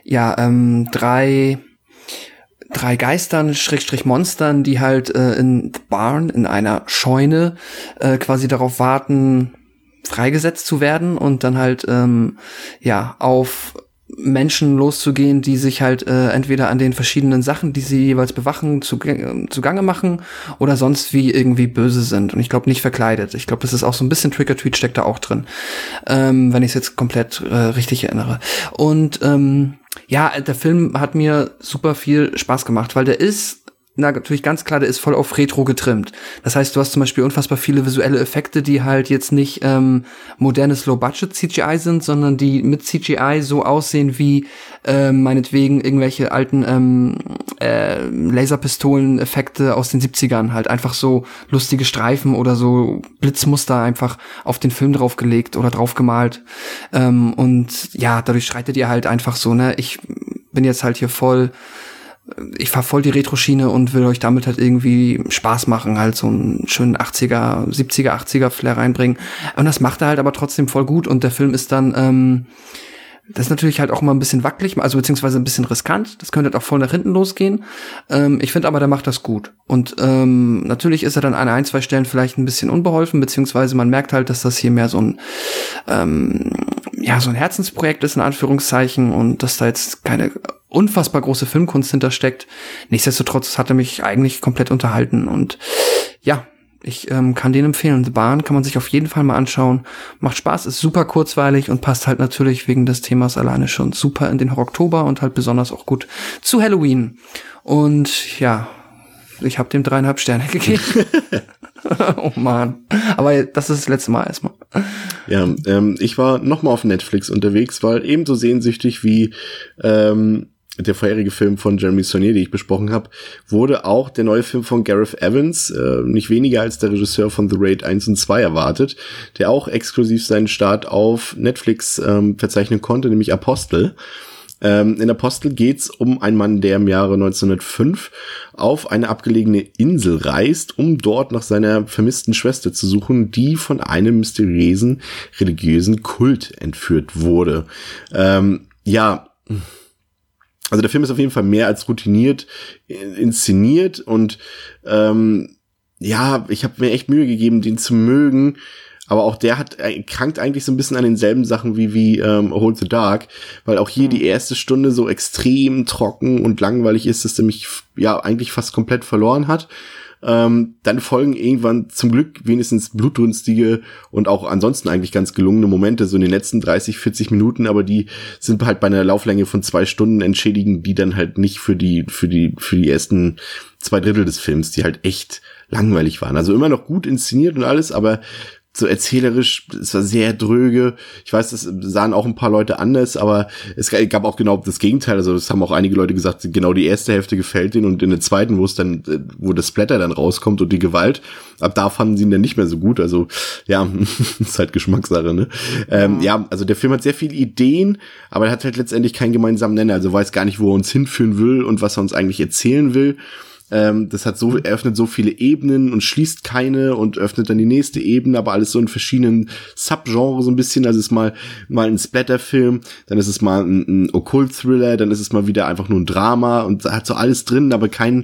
3 Geistern, Monstern, die halt in The Barn, in einer Scheune, quasi darauf warten, freigesetzt zu werden und dann halt auf Menschen loszugehen, die sich halt entweder an den verschiedenen Sachen, die sie jeweils bewachen, zugange machen oder sonst wie irgendwie böse sind. Und ich glaube nicht verkleidet. Ich glaube, das ist auch so ein bisschen Trick-or-Treat steckt da auch drin, wenn ich es jetzt komplett richtig erinnere. Und der Film hat mir super viel Spaß gemacht, weil der ist natürlich ganz klar, der ist voll auf Retro getrimmt. Das heißt, du hast zum Beispiel unfassbar viele visuelle Effekte, die halt jetzt nicht modernes Low-Budget-CGI sind, sondern die mit CGI so aussehen wie meinetwegen irgendwelche alten Laserpistolen-Effekte aus den 70ern. Halt einfach so lustige Streifen oder so Blitzmuster einfach auf den Film draufgelegt oder draufgemalt. Und ja, dadurch schreitet ihr halt einfach so, ne, ich bin jetzt halt hier ich fahr voll die Retro-Schiene und will euch damit halt irgendwie Spaß machen, halt so einen schönen 80er, 70er, 80er Flair reinbringen. Und das macht er halt aber trotzdem voll gut und der Film ist dann, das ist natürlich halt auch mal ein bisschen wackelig, also beziehungsweise ein bisschen riskant. Das könnte halt auch voll nach hinten losgehen. Ich finde aber, der macht das gut. Und natürlich ist er dann an ein, zwei Stellen vielleicht ein bisschen unbeholfen, beziehungsweise man merkt halt, dass das hier mehr so ein Herzensprojekt ist, in Anführungszeichen, und dass da jetzt keine unfassbar große Filmkunst hintersteckt. Nichtsdestotrotz hat er mich eigentlich komplett unterhalten und ja, ich kann den empfehlen. The Barn kann man sich auf jeden Fall mal anschauen. Macht Spaß, ist super kurzweilig und passt halt natürlich wegen des Themas alleine schon super in den Oktober und halt besonders auch gut zu Halloween. Und ja, ich habe dem 3,5 Sterne gegeben. Oh man. Aber das ist das letzte Mal erstmal. Ja, ich war nochmal auf Netflix unterwegs, weil ebenso sehnsüchtig wie der vorherige Film von Jeremy Saulnier, den ich besprochen habe, wurde auch der neue Film von Gareth Evans, nicht weniger als der Regisseur von The Raid 1 und 2 erwartet, der auch exklusiv seinen Start auf Netflix verzeichnen konnte, nämlich Apostel. In Apostel geht's um einen Mann, der im Jahre 1905 auf eine abgelegene Insel reist, um dort nach seiner vermissten Schwester zu suchen, die von einem mysteriösen religiösen Kult entführt wurde. Also der Film ist auf jeden Fall mehr als routiniert inszeniert und ich habe mir echt Mühe gegeben, den zu mögen. Aber auch der krankt eigentlich so ein bisschen an denselben Sachen wie Hold the Dark, weil auch hier die erste Stunde so extrem trocken und langweilig ist, dass der mich ja eigentlich fast komplett verloren hat. Dann folgen irgendwann zum Glück wenigstens blutrünstige und auch ansonsten eigentlich ganz gelungene Momente, so in den letzten 30, 40 Minuten, aber die sind halt bei einer Lauflänge von 2 Stunden entschädigen, die dann halt nicht für die ersten 2/3 des Films, die halt echt langweilig waren. Also immer noch gut inszeniert und alles, aber so erzählerisch, es war sehr dröge. Ich weiß, das sahen auch ein paar Leute anders, aber es gab auch genau das Gegenteil. Also es haben auch einige Leute gesagt, genau die erste Hälfte gefällt denen und in der zweiten, wo das Splatter dann rauskommt und die Gewalt, ab da fanden sie ihn dann nicht mehr so gut. Also ja, ist halt Geschmackssache, ne? Also der Film hat sehr viele Ideen, aber er hat halt letztendlich keinen gemeinsamen Nenner. Also weiß gar nicht, wo er uns hinführen will und was er uns eigentlich erzählen will. Das eröffnet so viele Ebenen und schließt keine und öffnet dann die nächste Ebene, aber alles so in verschiedenen Subgenres so ein bisschen. Also es ist mal ein Splatterfilm, dann ist es mal ein Okkult-Thriller, dann ist es mal wieder einfach nur ein Drama und hat so alles drin, aber kein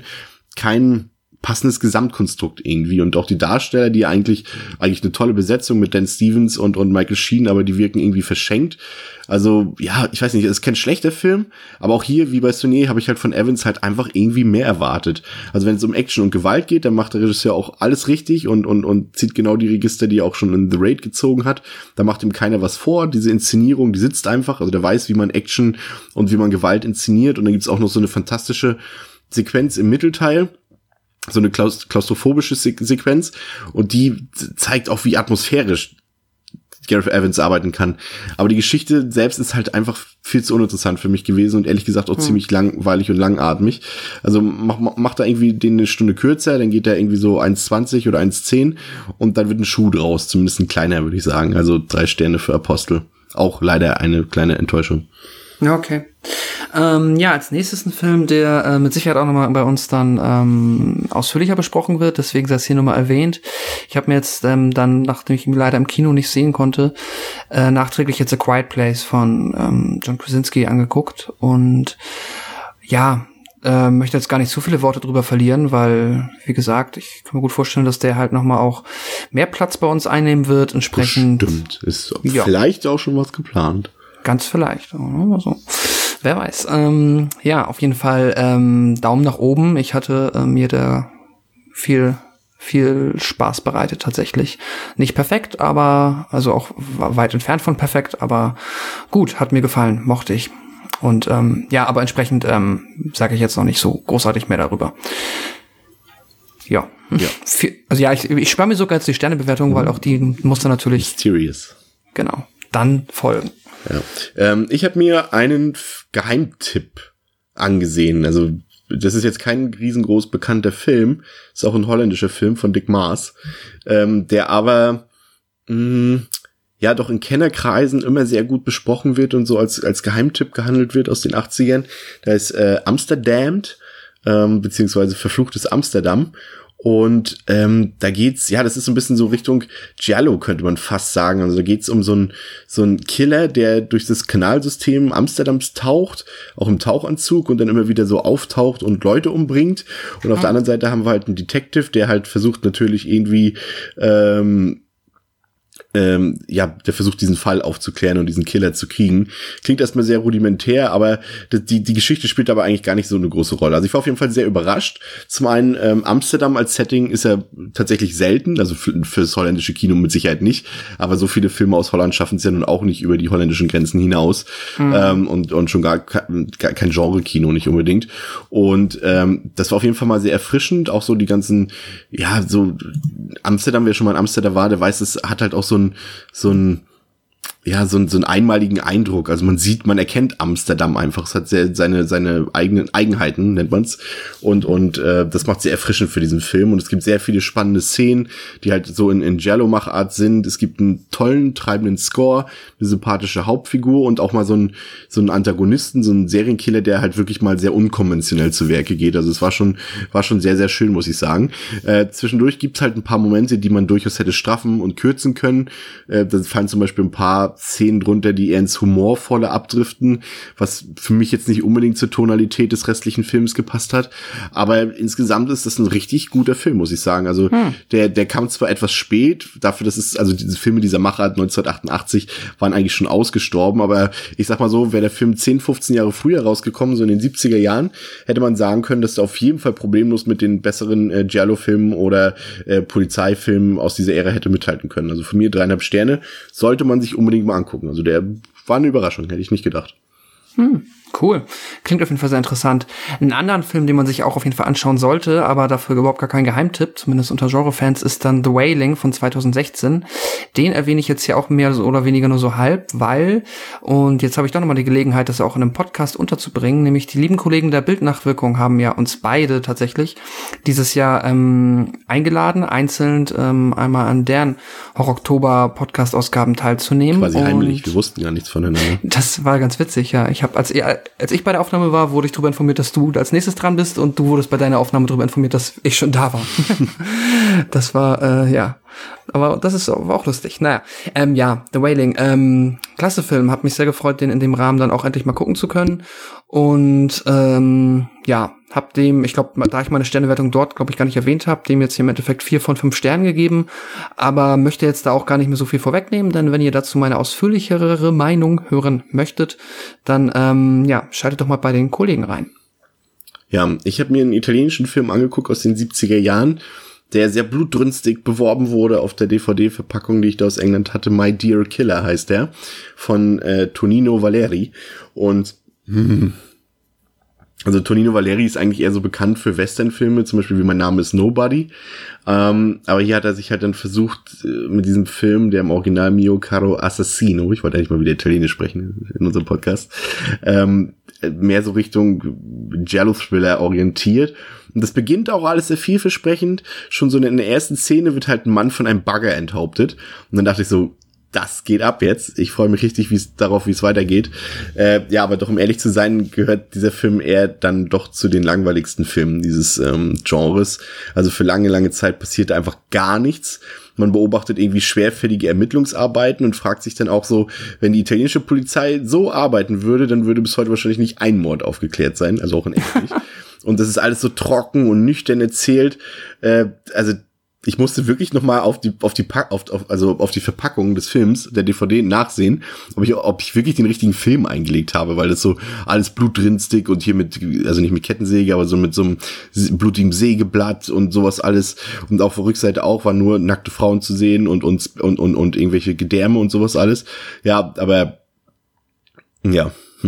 passendes Gesamtkonstrukt irgendwie. Und auch die Darsteller, die eigentlich eine tolle Besetzung mit Dan Stevens und Michael Sheen, aber die wirken irgendwie verschenkt. Also, ja, ich weiß nicht, es ist kein schlechter Film, aber auch hier, wie bei Saulnier, habe ich halt von Evans halt einfach irgendwie mehr erwartet. Also wenn es um Action und Gewalt geht, dann macht der Regisseur auch alles richtig und zieht genau die Register, die er auch schon in The Raid gezogen hat. Da macht ihm keiner was vor. Diese Inszenierung, die sitzt einfach. Also der weiß, wie man Action und wie man Gewalt inszeniert. Und dann gibt's auch noch so eine fantastische Sequenz im Mittelteil. So eine klaustrophobische Sequenz. Und die zeigt auch, wie atmosphärisch Gareth Evans arbeiten kann. Aber die Geschichte selbst ist halt einfach viel zu uninteressant für mich gewesen und ehrlich gesagt auch ziemlich langweilig und langatmig. Also macht da irgendwie den eine Stunde kürzer, dann geht der irgendwie so 1,20 oder 1,10 und dann wird ein Schuh draus, zumindest ein kleiner, würde ich sagen. Also 3 Sterne für Apostel. Auch leider eine kleine Enttäuschung. Ja, okay. Als nächstes ein Film, der mit Sicherheit auch nochmal bei uns dann ausführlicher besprochen wird, deswegen sei es hier nochmal erwähnt. Ich habe mir jetzt dann, nachdem ich ihn leider im Kino nicht sehen konnte, nachträglich jetzt A Quiet Place von John Krasinski angeguckt und möchte jetzt gar nicht so viele Worte drüber verlieren, weil, wie gesagt, ich kann mir gut vorstellen, dass der halt nochmal auch mehr Platz bei uns einnehmen wird, entsprechend. Stimmt, ist vielleicht auch schon was geplant. Ganz vielleicht. Also, wer weiß. Ja, auf jeden Fall Daumen nach oben. Ich hatte mir da viel Spaß bereitet tatsächlich. Nicht perfekt, aber also auch weit entfernt von perfekt, aber gut, hat mir gefallen, mochte ich. Und ja, aber entsprechend sage ich jetzt noch nicht so großartig mehr darüber. Ja. Also ja, ich spare mir sogar jetzt die Sternebewertung, weil auch die musste natürlich Mysterious. Genau. Dann folgen. Ja. Ich habe mir einen Geheimtipp angesehen. Also das ist jetzt kein riesengroß bekannter Film. Ist auch ein holländischer Film von Dick Maas. Der aber ja doch in Kennerkreisen immer sehr gut besprochen wird und so als Geheimtipp gehandelt wird aus den 80ern. Da ist Amsterdamned, beziehungsweise Verfluchtes Amsterdam. Und da geht's, ja, das ist so ein bisschen so Richtung Giallo, könnte man fast sagen. Also da geht's um so einen Killer, der durch das Kanalsystem Amsterdams taucht, auch im Tauchanzug und dann immer wieder so auftaucht und Leute umbringt. Und auf der anderen Seite haben wir halt einen Detective, der halt versucht natürlich irgendwie der versucht, diesen Fall aufzuklären und diesen Killer zu kriegen. Klingt erstmal sehr rudimentär, aber die Geschichte spielt aber eigentlich gar nicht so eine große Rolle. Also ich war auf jeden Fall sehr überrascht. Zum einen, Amsterdam als Setting ist ja tatsächlich selten, also fürs holländische Kino mit Sicherheit nicht, aber so viele Filme aus Holland schaffen es ja nun auch nicht über die holländischen Grenzen hinaus. Und schon gar kein Genre-Kino nicht unbedingt. Und das war auf jeden Fall mal sehr erfrischend, auch so die ganzen, ja, so Amsterdam, wer schon mal in Amsterdam war, der weiß, es hat halt auch so einen einmaligen Eindruck. Also man erkennt Amsterdam einfach. Es hat seine eigenen Eigenheiten, nennt man's. Und das macht sehr erfrischend für diesen Film. Und es gibt sehr viele spannende Szenen, die halt so in Giallo-Machart sind. Es gibt einen tollen, treibenden Score, eine sympathische Hauptfigur und auch mal so einen Antagonisten, so einen Serienkiller, der halt wirklich mal sehr unkonventionell zu Werke geht. Also es war schon sehr, sehr schön, muss ich sagen. Zwischendurch gibt's halt ein paar Momente, die man durchaus hätte straffen und kürzen können. Da fallen zum Beispiel ein paar Szenen drunter, die eher ins Humorvolle abdriften, was für mich jetzt nicht unbedingt zur Tonalität des restlichen Films gepasst hat. Aber insgesamt ist das ein richtig guter Film, muss ich sagen. Also der kam zwar etwas spät, dafür, dass es, also diese Filme dieser Machart 1988 waren eigentlich schon ausgestorben, aber ich sag mal so, wäre der Film 10, 15 Jahre früher rausgekommen, so in den 70er Jahren, hätte man sagen können, dass er auf jeden Fall problemlos mit den besseren Giallo-Filmen oder Polizeifilmen aus dieser Ära hätte mithalten können. Also von mir 3,5 Sterne, sollte man sich unbedingt mal angucken. Also der war eine Überraschung, hätte ich nicht gedacht. Cool. Klingt auf jeden Fall sehr interessant. Einen anderen Film, den man sich auch auf jeden Fall anschauen sollte, aber dafür überhaupt gar kein Geheimtipp, zumindest unter Genre-Fans, ist dann The Wailing von 2016. Den erwähne ich jetzt hier auch mehr oder weniger nur so halb, weil, und jetzt habe ich doch nochmal die Gelegenheit, das auch in einem Podcast unterzubringen, nämlich die lieben Kollegen der Bildnachwirkung haben ja uns beide tatsächlich dieses Jahr eingeladen, einzeln einmal an deren Horror-Oktober-Podcast-Ausgaben teilzunehmen. Quasi heimlich, wir wussten ja nichts voneinander. Das war ganz witzig, ja. Ich habe als ich bei der Aufnahme war, wurde ich darüber informiert, dass du als nächstes dran bist und du wurdest bei deiner Aufnahme darüber informiert, dass ich schon da war. Das war, ja. Aber das war auch lustig. Naja, ja, The Wailing. Klasse Film, hat mich sehr gefreut, den in dem Rahmen dann auch endlich mal gucken zu können. Und ja, hab dem, ich glaube, da ich meine Sternewertung dort, glaube ich, gar nicht erwähnt habe, dem jetzt hier im Endeffekt 4 von 5 Sternen gegeben. Aber möchte jetzt da auch gar nicht mehr so viel vorwegnehmen, denn wenn ihr dazu meine ausführlichere Meinung hören möchtet, dann ja, schaltet doch mal bei den Kollegen rein. Ja, ich habe mir einen italienischen Film angeguckt aus den 70er Jahren, der sehr blutdrünstig beworben wurde auf der DVD-Verpackung, die ich da aus England hatte. My Dear Killer heißt der, von Tonino Valeri. Und also Tonino Valeri ist eigentlich eher so bekannt für Westernfilme, zum Beispiel wie Mein Name ist Nobody. Aber hier hat er sich halt dann versucht, mit diesem Film, der im Original Mio Caro Assassino, ich wollte eigentlich mal wieder Italienisch sprechen in unserem Podcast, mehr so Richtung Giallo-Thriller orientiert. Und das beginnt auch alles sehr vielversprechend. Schon so in der ersten Szene wird halt ein Mann von einem Bagger enthauptet. Und dann dachte ich so, das geht ab jetzt. Ich freue mich richtig wie es weitergeht. Ja, aber doch, um ehrlich zu sein, gehört dieser Film eher dann doch zu den langweiligsten Filmen dieses Genres. Also für lange, lange Zeit passiert einfach gar nichts. Man beobachtet irgendwie schwerfällige Ermittlungsarbeiten und fragt sich dann auch so, wenn die italienische Polizei so arbeiten würde, dann würde bis heute wahrscheinlich nicht ein Mord aufgeklärt sein, also auch in echt nicht. Und das ist alles so trocken und nüchtern erzählt. Also ich musste wirklich noch mal auf die Verpackung des Films, der DVD, nachsehen, ob ich wirklich den richtigen Film eingelegt habe, weil das so alles blutrinnstig und hier also nicht mit Kettensäge, aber so mit so einem blutigen Sägeblatt und sowas alles. Und auf der Rückseite auch waren nur nackte Frauen zu sehen und irgendwelche Gedärme und sowas alles. Ja, aber ja.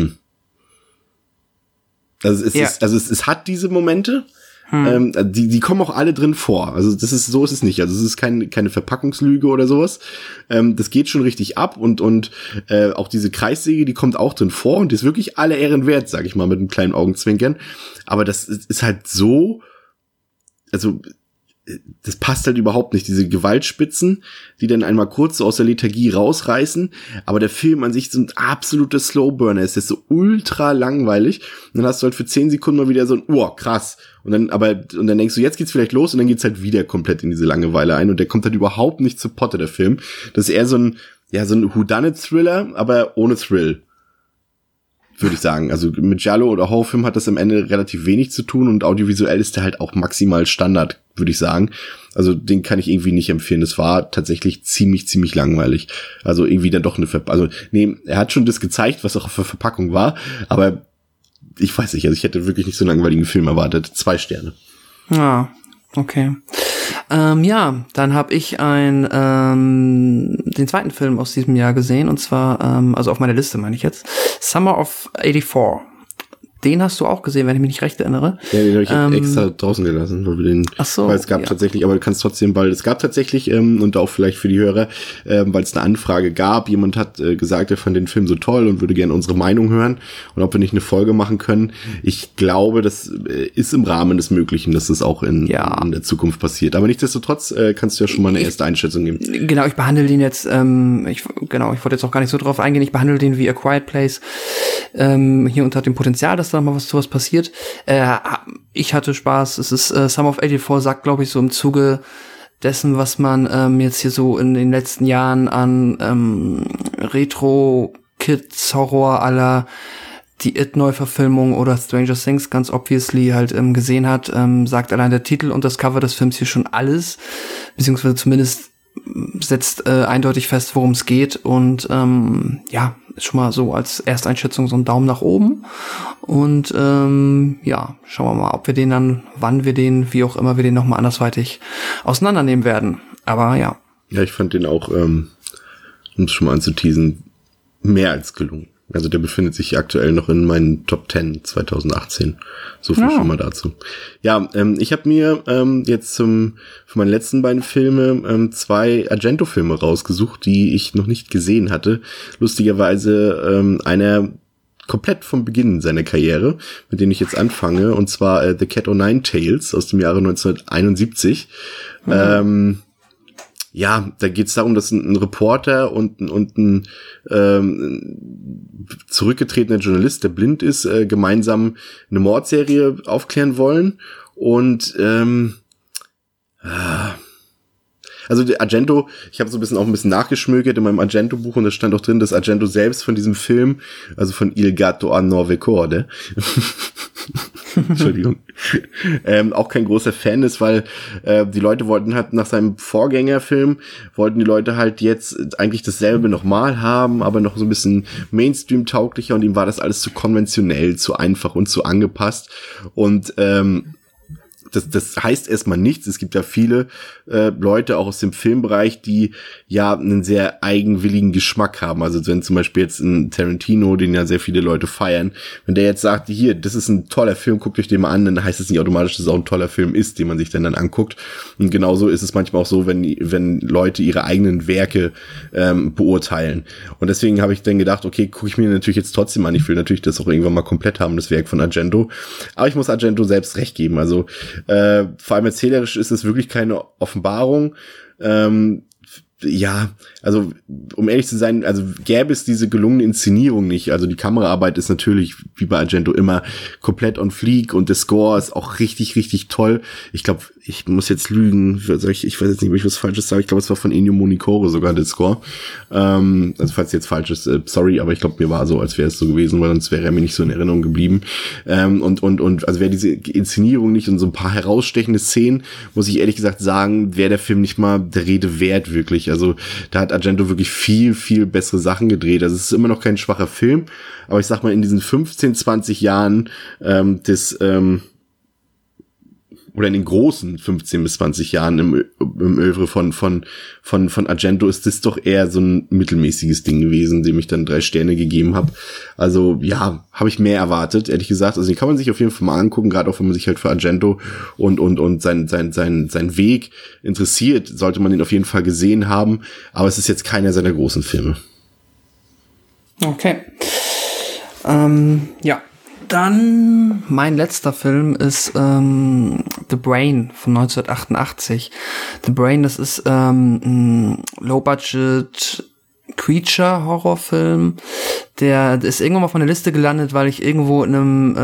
Also es hat diese Momente. Die kommen auch alle drin vor. Also so ist es nicht. Also es ist keine Verpackungslüge oder sowas. Das geht schon richtig ab und auch diese Kreissäge, die kommt auch drin vor und die ist wirklich alle Ehren wert, sag ich mal, mit einem kleinen Augenzwinkern. Aber das ist halt so, also das passt halt überhaupt nicht. Diese Gewaltspitzen, die dann einmal kurz so aus der Lethargie rausreißen, aber der Film an sich ist ein absoluter Slowburner. Es ist so ultra langweilig. Und dann hast du halt für 10 Sekunden mal wieder so ein, krass. Und dann denkst du, jetzt geht's vielleicht los und dann geht's halt wieder komplett in diese Langeweile ein und der kommt halt überhaupt nicht zu Potte, der Film. Das ist eher so ein Whodunit-Thriller, aber ohne Thrill. Würde ich sagen. Also mit Giallo oder Horrorfilm hat das am Ende relativ wenig zu tun und audiovisuell ist der halt auch maximal Standard, würde ich sagen. Also den kann ich irgendwie nicht empfehlen. Das war tatsächlich ziemlich langweilig. Also irgendwie dann doch er hat schon das gezeigt, was auch auf der Verpackung war, aber ich weiß nicht, also ich hätte wirklich nicht so einen langweiligen Film erwartet. 2 Sterne. Ja, okay. Dann habe ich den zweiten Film aus diesem Jahr gesehen, und zwar, also auf meiner Liste meine ich jetzt, Summer of 84. Den hast du auch gesehen, wenn ich mich nicht recht erinnere. Ja, den habe ich extra draußen gelassen, weil wir den, weil es gab tatsächlich, aber du kannst trotzdem, weil es gab tatsächlich, und auch vielleicht für die Hörer, weil es eine Anfrage gab, jemand hat gesagt, er fand den Film so toll und würde gerne unsere Meinung hören und ob wir nicht eine Folge machen können. Ich glaube, das ist im Rahmen des Möglichen, dass das auch in der Zukunft passiert. Aber nichtsdestotrotz kannst du ja schon mal eine erste Einschätzung geben. Genau, ich behandle den jetzt, ich wollte jetzt auch gar nicht so drauf eingehen, ich behandle den wie A Quiet Place, hier unter dem Potenzial, dass da mal sowas passiert. Ich hatte Spaß. Es ist Summer of 84 sagt, glaube ich, so im Zuge dessen, was man jetzt hier so in den letzten Jahren an Retro-Kids-Horror à la die It-Neuverfilmung oder Stranger Things ganz obviously halt gesehen hat, sagt allein der Titel und das Cover des Films hier schon alles, beziehungsweise zumindest setzt eindeutig fest, worum es geht und ist schon mal so als Ersteinschätzung so ein Daumen nach oben und schauen wir mal, ob wir den dann, wann wir den, wie auch immer wir den nochmal andersweitig auseinandernehmen werden, aber ja. Ja, ich fand den auch, um es schon mal anzuteasen, mehr als gelungen. Also der befindet sich aktuell noch in meinen Top 10 2018. So viel schon mal dazu. Ja, ich habe mir jetzt für meine letzten beiden Filme 2 Argento-Filme rausgesucht, die ich noch nicht gesehen hatte. Lustigerweise einer komplett vom Beginn seiner Karriere, mit dem ich jetzt anfange, und zwar The Cat o' Nine Tails aus dem Jahre 1971. Ja, da geht es darum, dass ein Reporter und ein zurückgetretener Journalist, der blind ist, gemeinsam eine Mordserie aufklären wollen. Und also der Argento, ich habe so ein bisschen nachgeschmökert in meinem Argento-Buch und da stand auch drin, dass Argento selbst von diesem Film, also von Il Gatto a 9 Corde, Entschuldigung, auch kein großer Fan ist, weil die Leute wollten halt nach seinem Vorgängerfilm, wollten die Leute halt jetzt eigentlich dasselbe nochmal haben, aber noch so ein bisschen Mainstream-tauglicher und ihm war das alles zu konventionell, zu einfach und zu angepasst und das heißt erstmal nichts. Es gibt ja viele Leute auch aus dem Filmbereich, die ja einen sehr eigenwilligen Geschmack haben. Also wenn zum Beispiel jetzt ein Tarantino, den ja sehr viele Leute feiern, wenn der jetzt sagt, hier, das ist ein toller Film, guckt euch den mal an, dann heißt es nicht automatisch, dass es auch ein toller Film ist, den man sich dann anguckt. Und genauso ist es manchmal auch so, wenn Leute ihre eigenen Werke beurteilen. Und deswegen habe ich dann gedacht, okay, gucke ich mir natürlich jetzt trotzdem an. Ich will natürlich das auch irgendwann mal komplett haben, das Werk von Argento. Aber ich muss Argento selbst recht geben. Also vor allem erzählerisch ist es wirklich keine Offenbarung. ja, also um ehrlich zu sein, also gäbe es diese gelungene Inszenierung nicht. Also die Kameraarbeit ist natürlich, wie bei Argento immer, komplett on fleek und der Score ist auch richtig, richtig toll. Ich glaube, ich muss jetzt lügen, ich weiß jetzt nicht, ob ich was Falsches sage. Ich glaube, es war von Ennio Morricone sogar der Score. Also falls jetzt falsch ist, sorry, aber ich glaube, mir war so, als wäre es so gewesen, weil sonst wäre er mir nicht so in Erinnerung geblieben. Und also wäre diese Inszenierung nicht und so ein paar herausstechende Szenen, muss ich ehrlich gesagt sagen, wäre der Film nicht mal der Rede wert, wirklich. Also da hat Argento wirklich viel, viel bessere Sachen gedreht. Also es ist immer noch kein schwacher Film, aber ich sag mal, in diesen 15, 20 Jahren oder in den großen 15 bis 20 Jahren im Övre von Argento ist das doch eher so ein mittelmäßiges Ding gewesen, dem ich dann 3 Sterne gegeben habe. Also ja, habe ich mehr erwartet, ehrlich gesagt. Also den kann man sich auf jeden Fall mal angucken, gerade auch wenn man sich halt für Argento und sein Weg interessiert, sollte man den auf jeden Fall gesehen haben. Aber es ist jetzt keiner seiner großen Filme. Okay. Ja. Dann mein letzter Film ist The Brain von 1988. The Brain, das ist ein Low-Budget Creature-Horrorfilm. Der ist irgendwann mal von der Liste gelandet, weil ich irgendwo in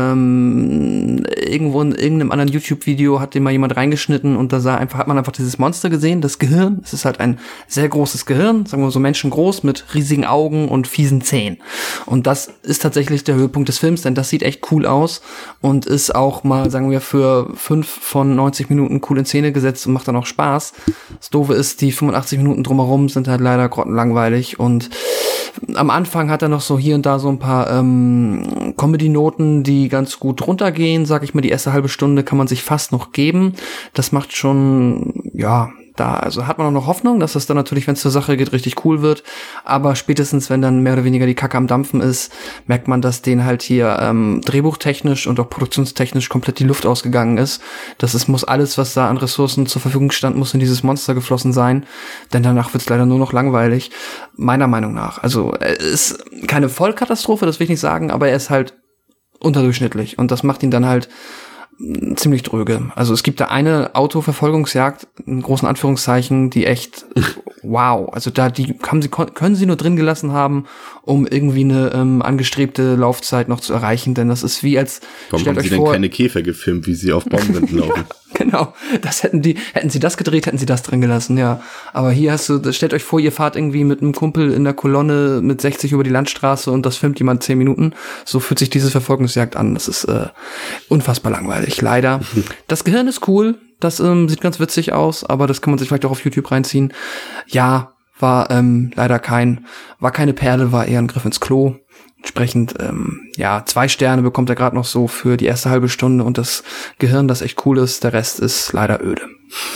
irgendeinem anderen YouTube-Video hat den mal jemand reingeschnitten und hat man einfach dieses Monster gesehen, das Gehirn. Es ist halt ein sehr großes Gehirn, sagen wir so menschengroß, mit riesigen Augen und fiesen Zähnen. Und das ist tatsächlich der Höhepunkt des Films, denn das sieht echt cool aus und ist auch mal, sagen wir, für 5 von 90 Minuten cool in Szene gesetzt und macht dann auch Spaß. Das Doofe ist, die 85 Minuten drumherum sind halt leider grottenlangweilig und am Anfang hat er noch so hier und da so ein paar Comedy-Noten, die ganz gut runtergehen. Sag ich mal, die erste halbe Stunde kann man sich fast noch geben. Das macht schon, ja, also hat man auch noch Hoffnung, dass das dann natürlich, wenn es zur Sache geht, richtig cool wird. Aber spätestens, wenn dann mehr oder weniger die Kacke am Dampfen ist, merkt man, dass denen halt hier drehbuchtechnisch und auch produktionstechnisch komplett die Luft ausgegangen ist. Muss alles, was da an Ressourcen zur Verfügung stand, muss in dieses Monster geflossen sein. Denn danach wird's leider nur noch langweilig. Meiner Meinung nach. Also er ist keine Vollkatastrophe, das will ich nicht sagen, aber er ist halt unterdurchschnittlich. Und das macht ihn dann halt ziemlich dröge. Also es gibt da eine Autoverfolgungsjagd, in großen Anführungszeichen, die echt wow. Also können sie nur drin gelassen haben, um irgendwie eine angestrebte Laufzeit noch zu erreichen, denn das ist wie als Warum haben sie denn keine Käfer gefilmt, wie sie auf Baumwänden laufen? Genau, hätten sie das gedreht, hätten sie das drin gelassen, ja. Aber hier stellt euch vor, ihr fahrt irgendwie mit einem Kumpel in der Kolonne mit 60 über die Landstraße und das filmt jemand 10 Minuten. So fühlt sich diese Verfolgungsjagd an. Das ist unfassbar langweilig, leider. Das Gehirn ist cool, das sieht ganz witzig aus, aber das kann man sich vielleicht auch auf YouTube reinziehen. Ja, war leider war keine Perle, war eher ein Griff ins Klo. Entsprechend, 2 Sterne bekommt er gerade noch so für die erste halbe Stunde und das Gehirn, das echt cool ist, der Rest ist leider öde.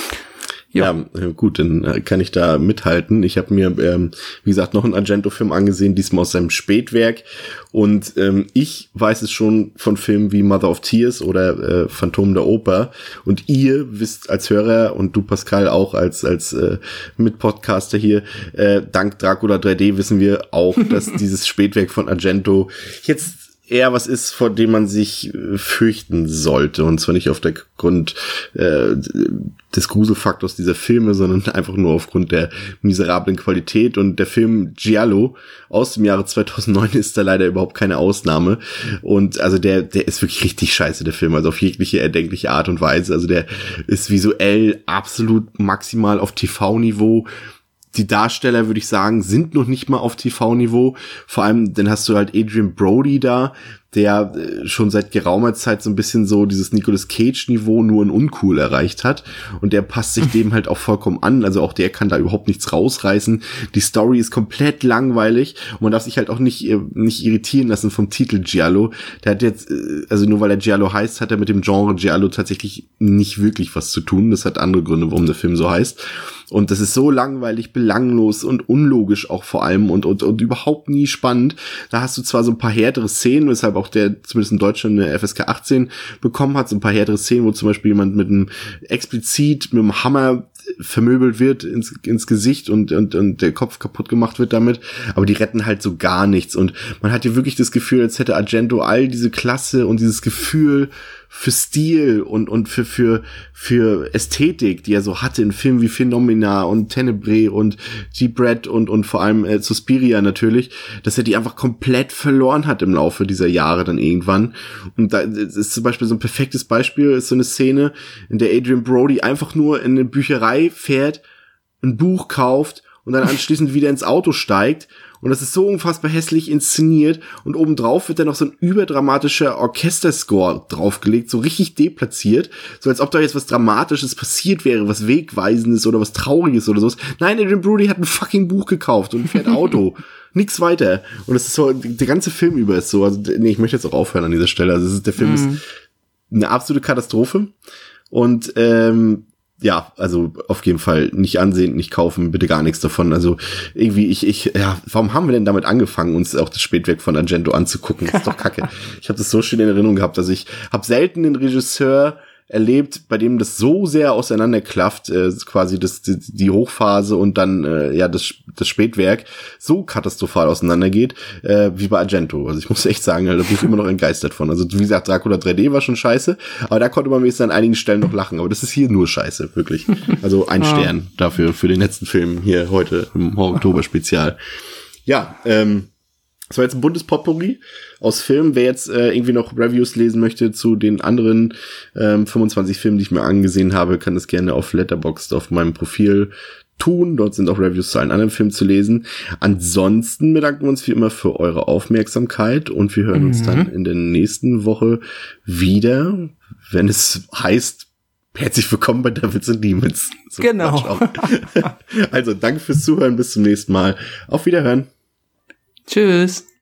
Ja, gut, dann kann ich da mithalten. Ich habe mir, wie gesagt, noch einen Argento-Film angesehen, diesmal aus seinem Spätwerk. Und ich weiß es schon von Filmen wie Mother of Tears oder Phantom der Oper. Und ihr wisst als Hörer und du, Pascal, auch als Mitpodcaster hier, dank Dracula 3D wissen wir auch, dass dieses Spätwerk von Argento jetzt eher was ist, vor dem man sich fürchten sollte. Und zwar nicht auf der Grund des Gruselfaktors dieser Filme, sondern einfach nur aufgrund der miserablen Qualität. Und der Film Giallo aus dem Jahre 2009 ist da leider überhaupt keine Ausnahme. Und also der ist wirklich richtig scheiße, der Film. Also auf jegliche erdenkliche Art und Weise. Also der ist visuell absolut maximal auf TV-Niveau. Die Darsteller, würde ich sagen, sind noch nicht mal auf TV-Niveau. Vor allem, dann hast du halt Adrian Brody da, der schon seit geraumer Zeit so ein bisschen so dieses Nicolas Cage-Niveau nur in uncool erreicht hat. Und der passt sich dem halt auch vollkommen an. Also auch der kann da überhaupt nichts rausreißen. Die Story ist komplett langweilig. Und man darf sich halt auch nicht irritieren lassen vom Titel Giallo. Der hat jetzt, also nur weil er Giallo heißt, hat er mit dem Genre Giallo tatsächlich nicht wirklich was zu tun. Das hat andere Gründe, warum der Film so heißt. Und das ist so langweilig, belanglos und unlogisch auch vor allem und überhaupt nie spannend. Da hast du zwar so ein paar härtere Szenen, weshalb auch der zumindest in Deutschland eine FSK 18 bekommen hat, so ein paar härtere Szenen, wo zum Beispiel jemand mit einem Hammer vermöbelt wird ins Gesicht und der Kopf kaputt gemacht wird damit, aber die retten halt so gar nichts und man hat hier wirklich das Gefühl, als hätte Argento all diese Klasse und dieses Gefühl für Stil und für Ästhetik, die er so hatte in Filmen wie Phenomena und Tenebrae und Deep Red und vor allem Suspiria natürlich, dass er die einfach komplett verloren hat im Laufe dieser Jahre dann irgendwann. Und da ist zum Beispiel so ein perfektes Beispiel, ist so eine Szene, in der Adrian Brody einfach nur in eine Bücherei fährt, ein Buch kauft und dann anschließend wieder ins Auto steigt. Und das ist so unfassbar hässlich inszeniert. Und obendrauf wird dann noch so ein überdramatischer Orchesterscore draufgelegt, so richtig deplatziert. So als ob da jetzt was Dramatisches passiert wäre, was Wegweisendes oder was Trauriges oder sowas. Nein, Adrian Brody hat ein fucking Buch gekauft und fährt Auto. Nix weiter. Und das ist so, der ganze Film über ist so. Also, nee, ich möchte jetzt auch aufhören an dieser Stelle. Also, der Film ist eine absolute Katastrophe. Und, ja, also auf jeden Fall nicht ansehen, nicht kaufen, bitte gar nichts davon. Also irgendwie, warum haben wir denn damit angefangen, uns auch das Spätwerk von Argento anzugucken? Das ist doch kacke. Ich habe das so schön in Erinnerung gehabt. Also ich habe selten einen Regisseur erlebt, bei dem das so sehr auseinanderklafft, quasi die Hochphase und dann das Spätwerk so katastrophal auseinandergeht, wie bei Argento. Also ich muss echt sagen, da bin ich immer noch entgeistert von. Also wie gesagt, Dracula 3D war schon scheiße, aber da konnte man wenigstens an einigen Stellen noch lachen. Aber das ist hier nur scheiße, wirklich. Also ein Stern dafür, für den letzten Film hier heute im Oktober-Spezial. Ja, das war jetzt ein buntes Potpourri aus Filmen. Wer jetzt irgendwie noch Reviews lesen möchte zu den anderen 25 Filmen, die ich mir angesehen habe, kann das gerne auf Letterboxd auf meinem Profil tun. Dort sind auch Reviews zu allen anderen Filmen zu lesen. Ansonsten bedanken wir uns wie immer für eure Aufmerksamkeit und wir hören uns dann in der nächsten Woche wieder, wenn es heißt, herzlich willkommen bei Devils and Demons. So genau. Also danke fürs Zuhören, bis zum nächsten Mal. Auf Wiederhören. Tschüss.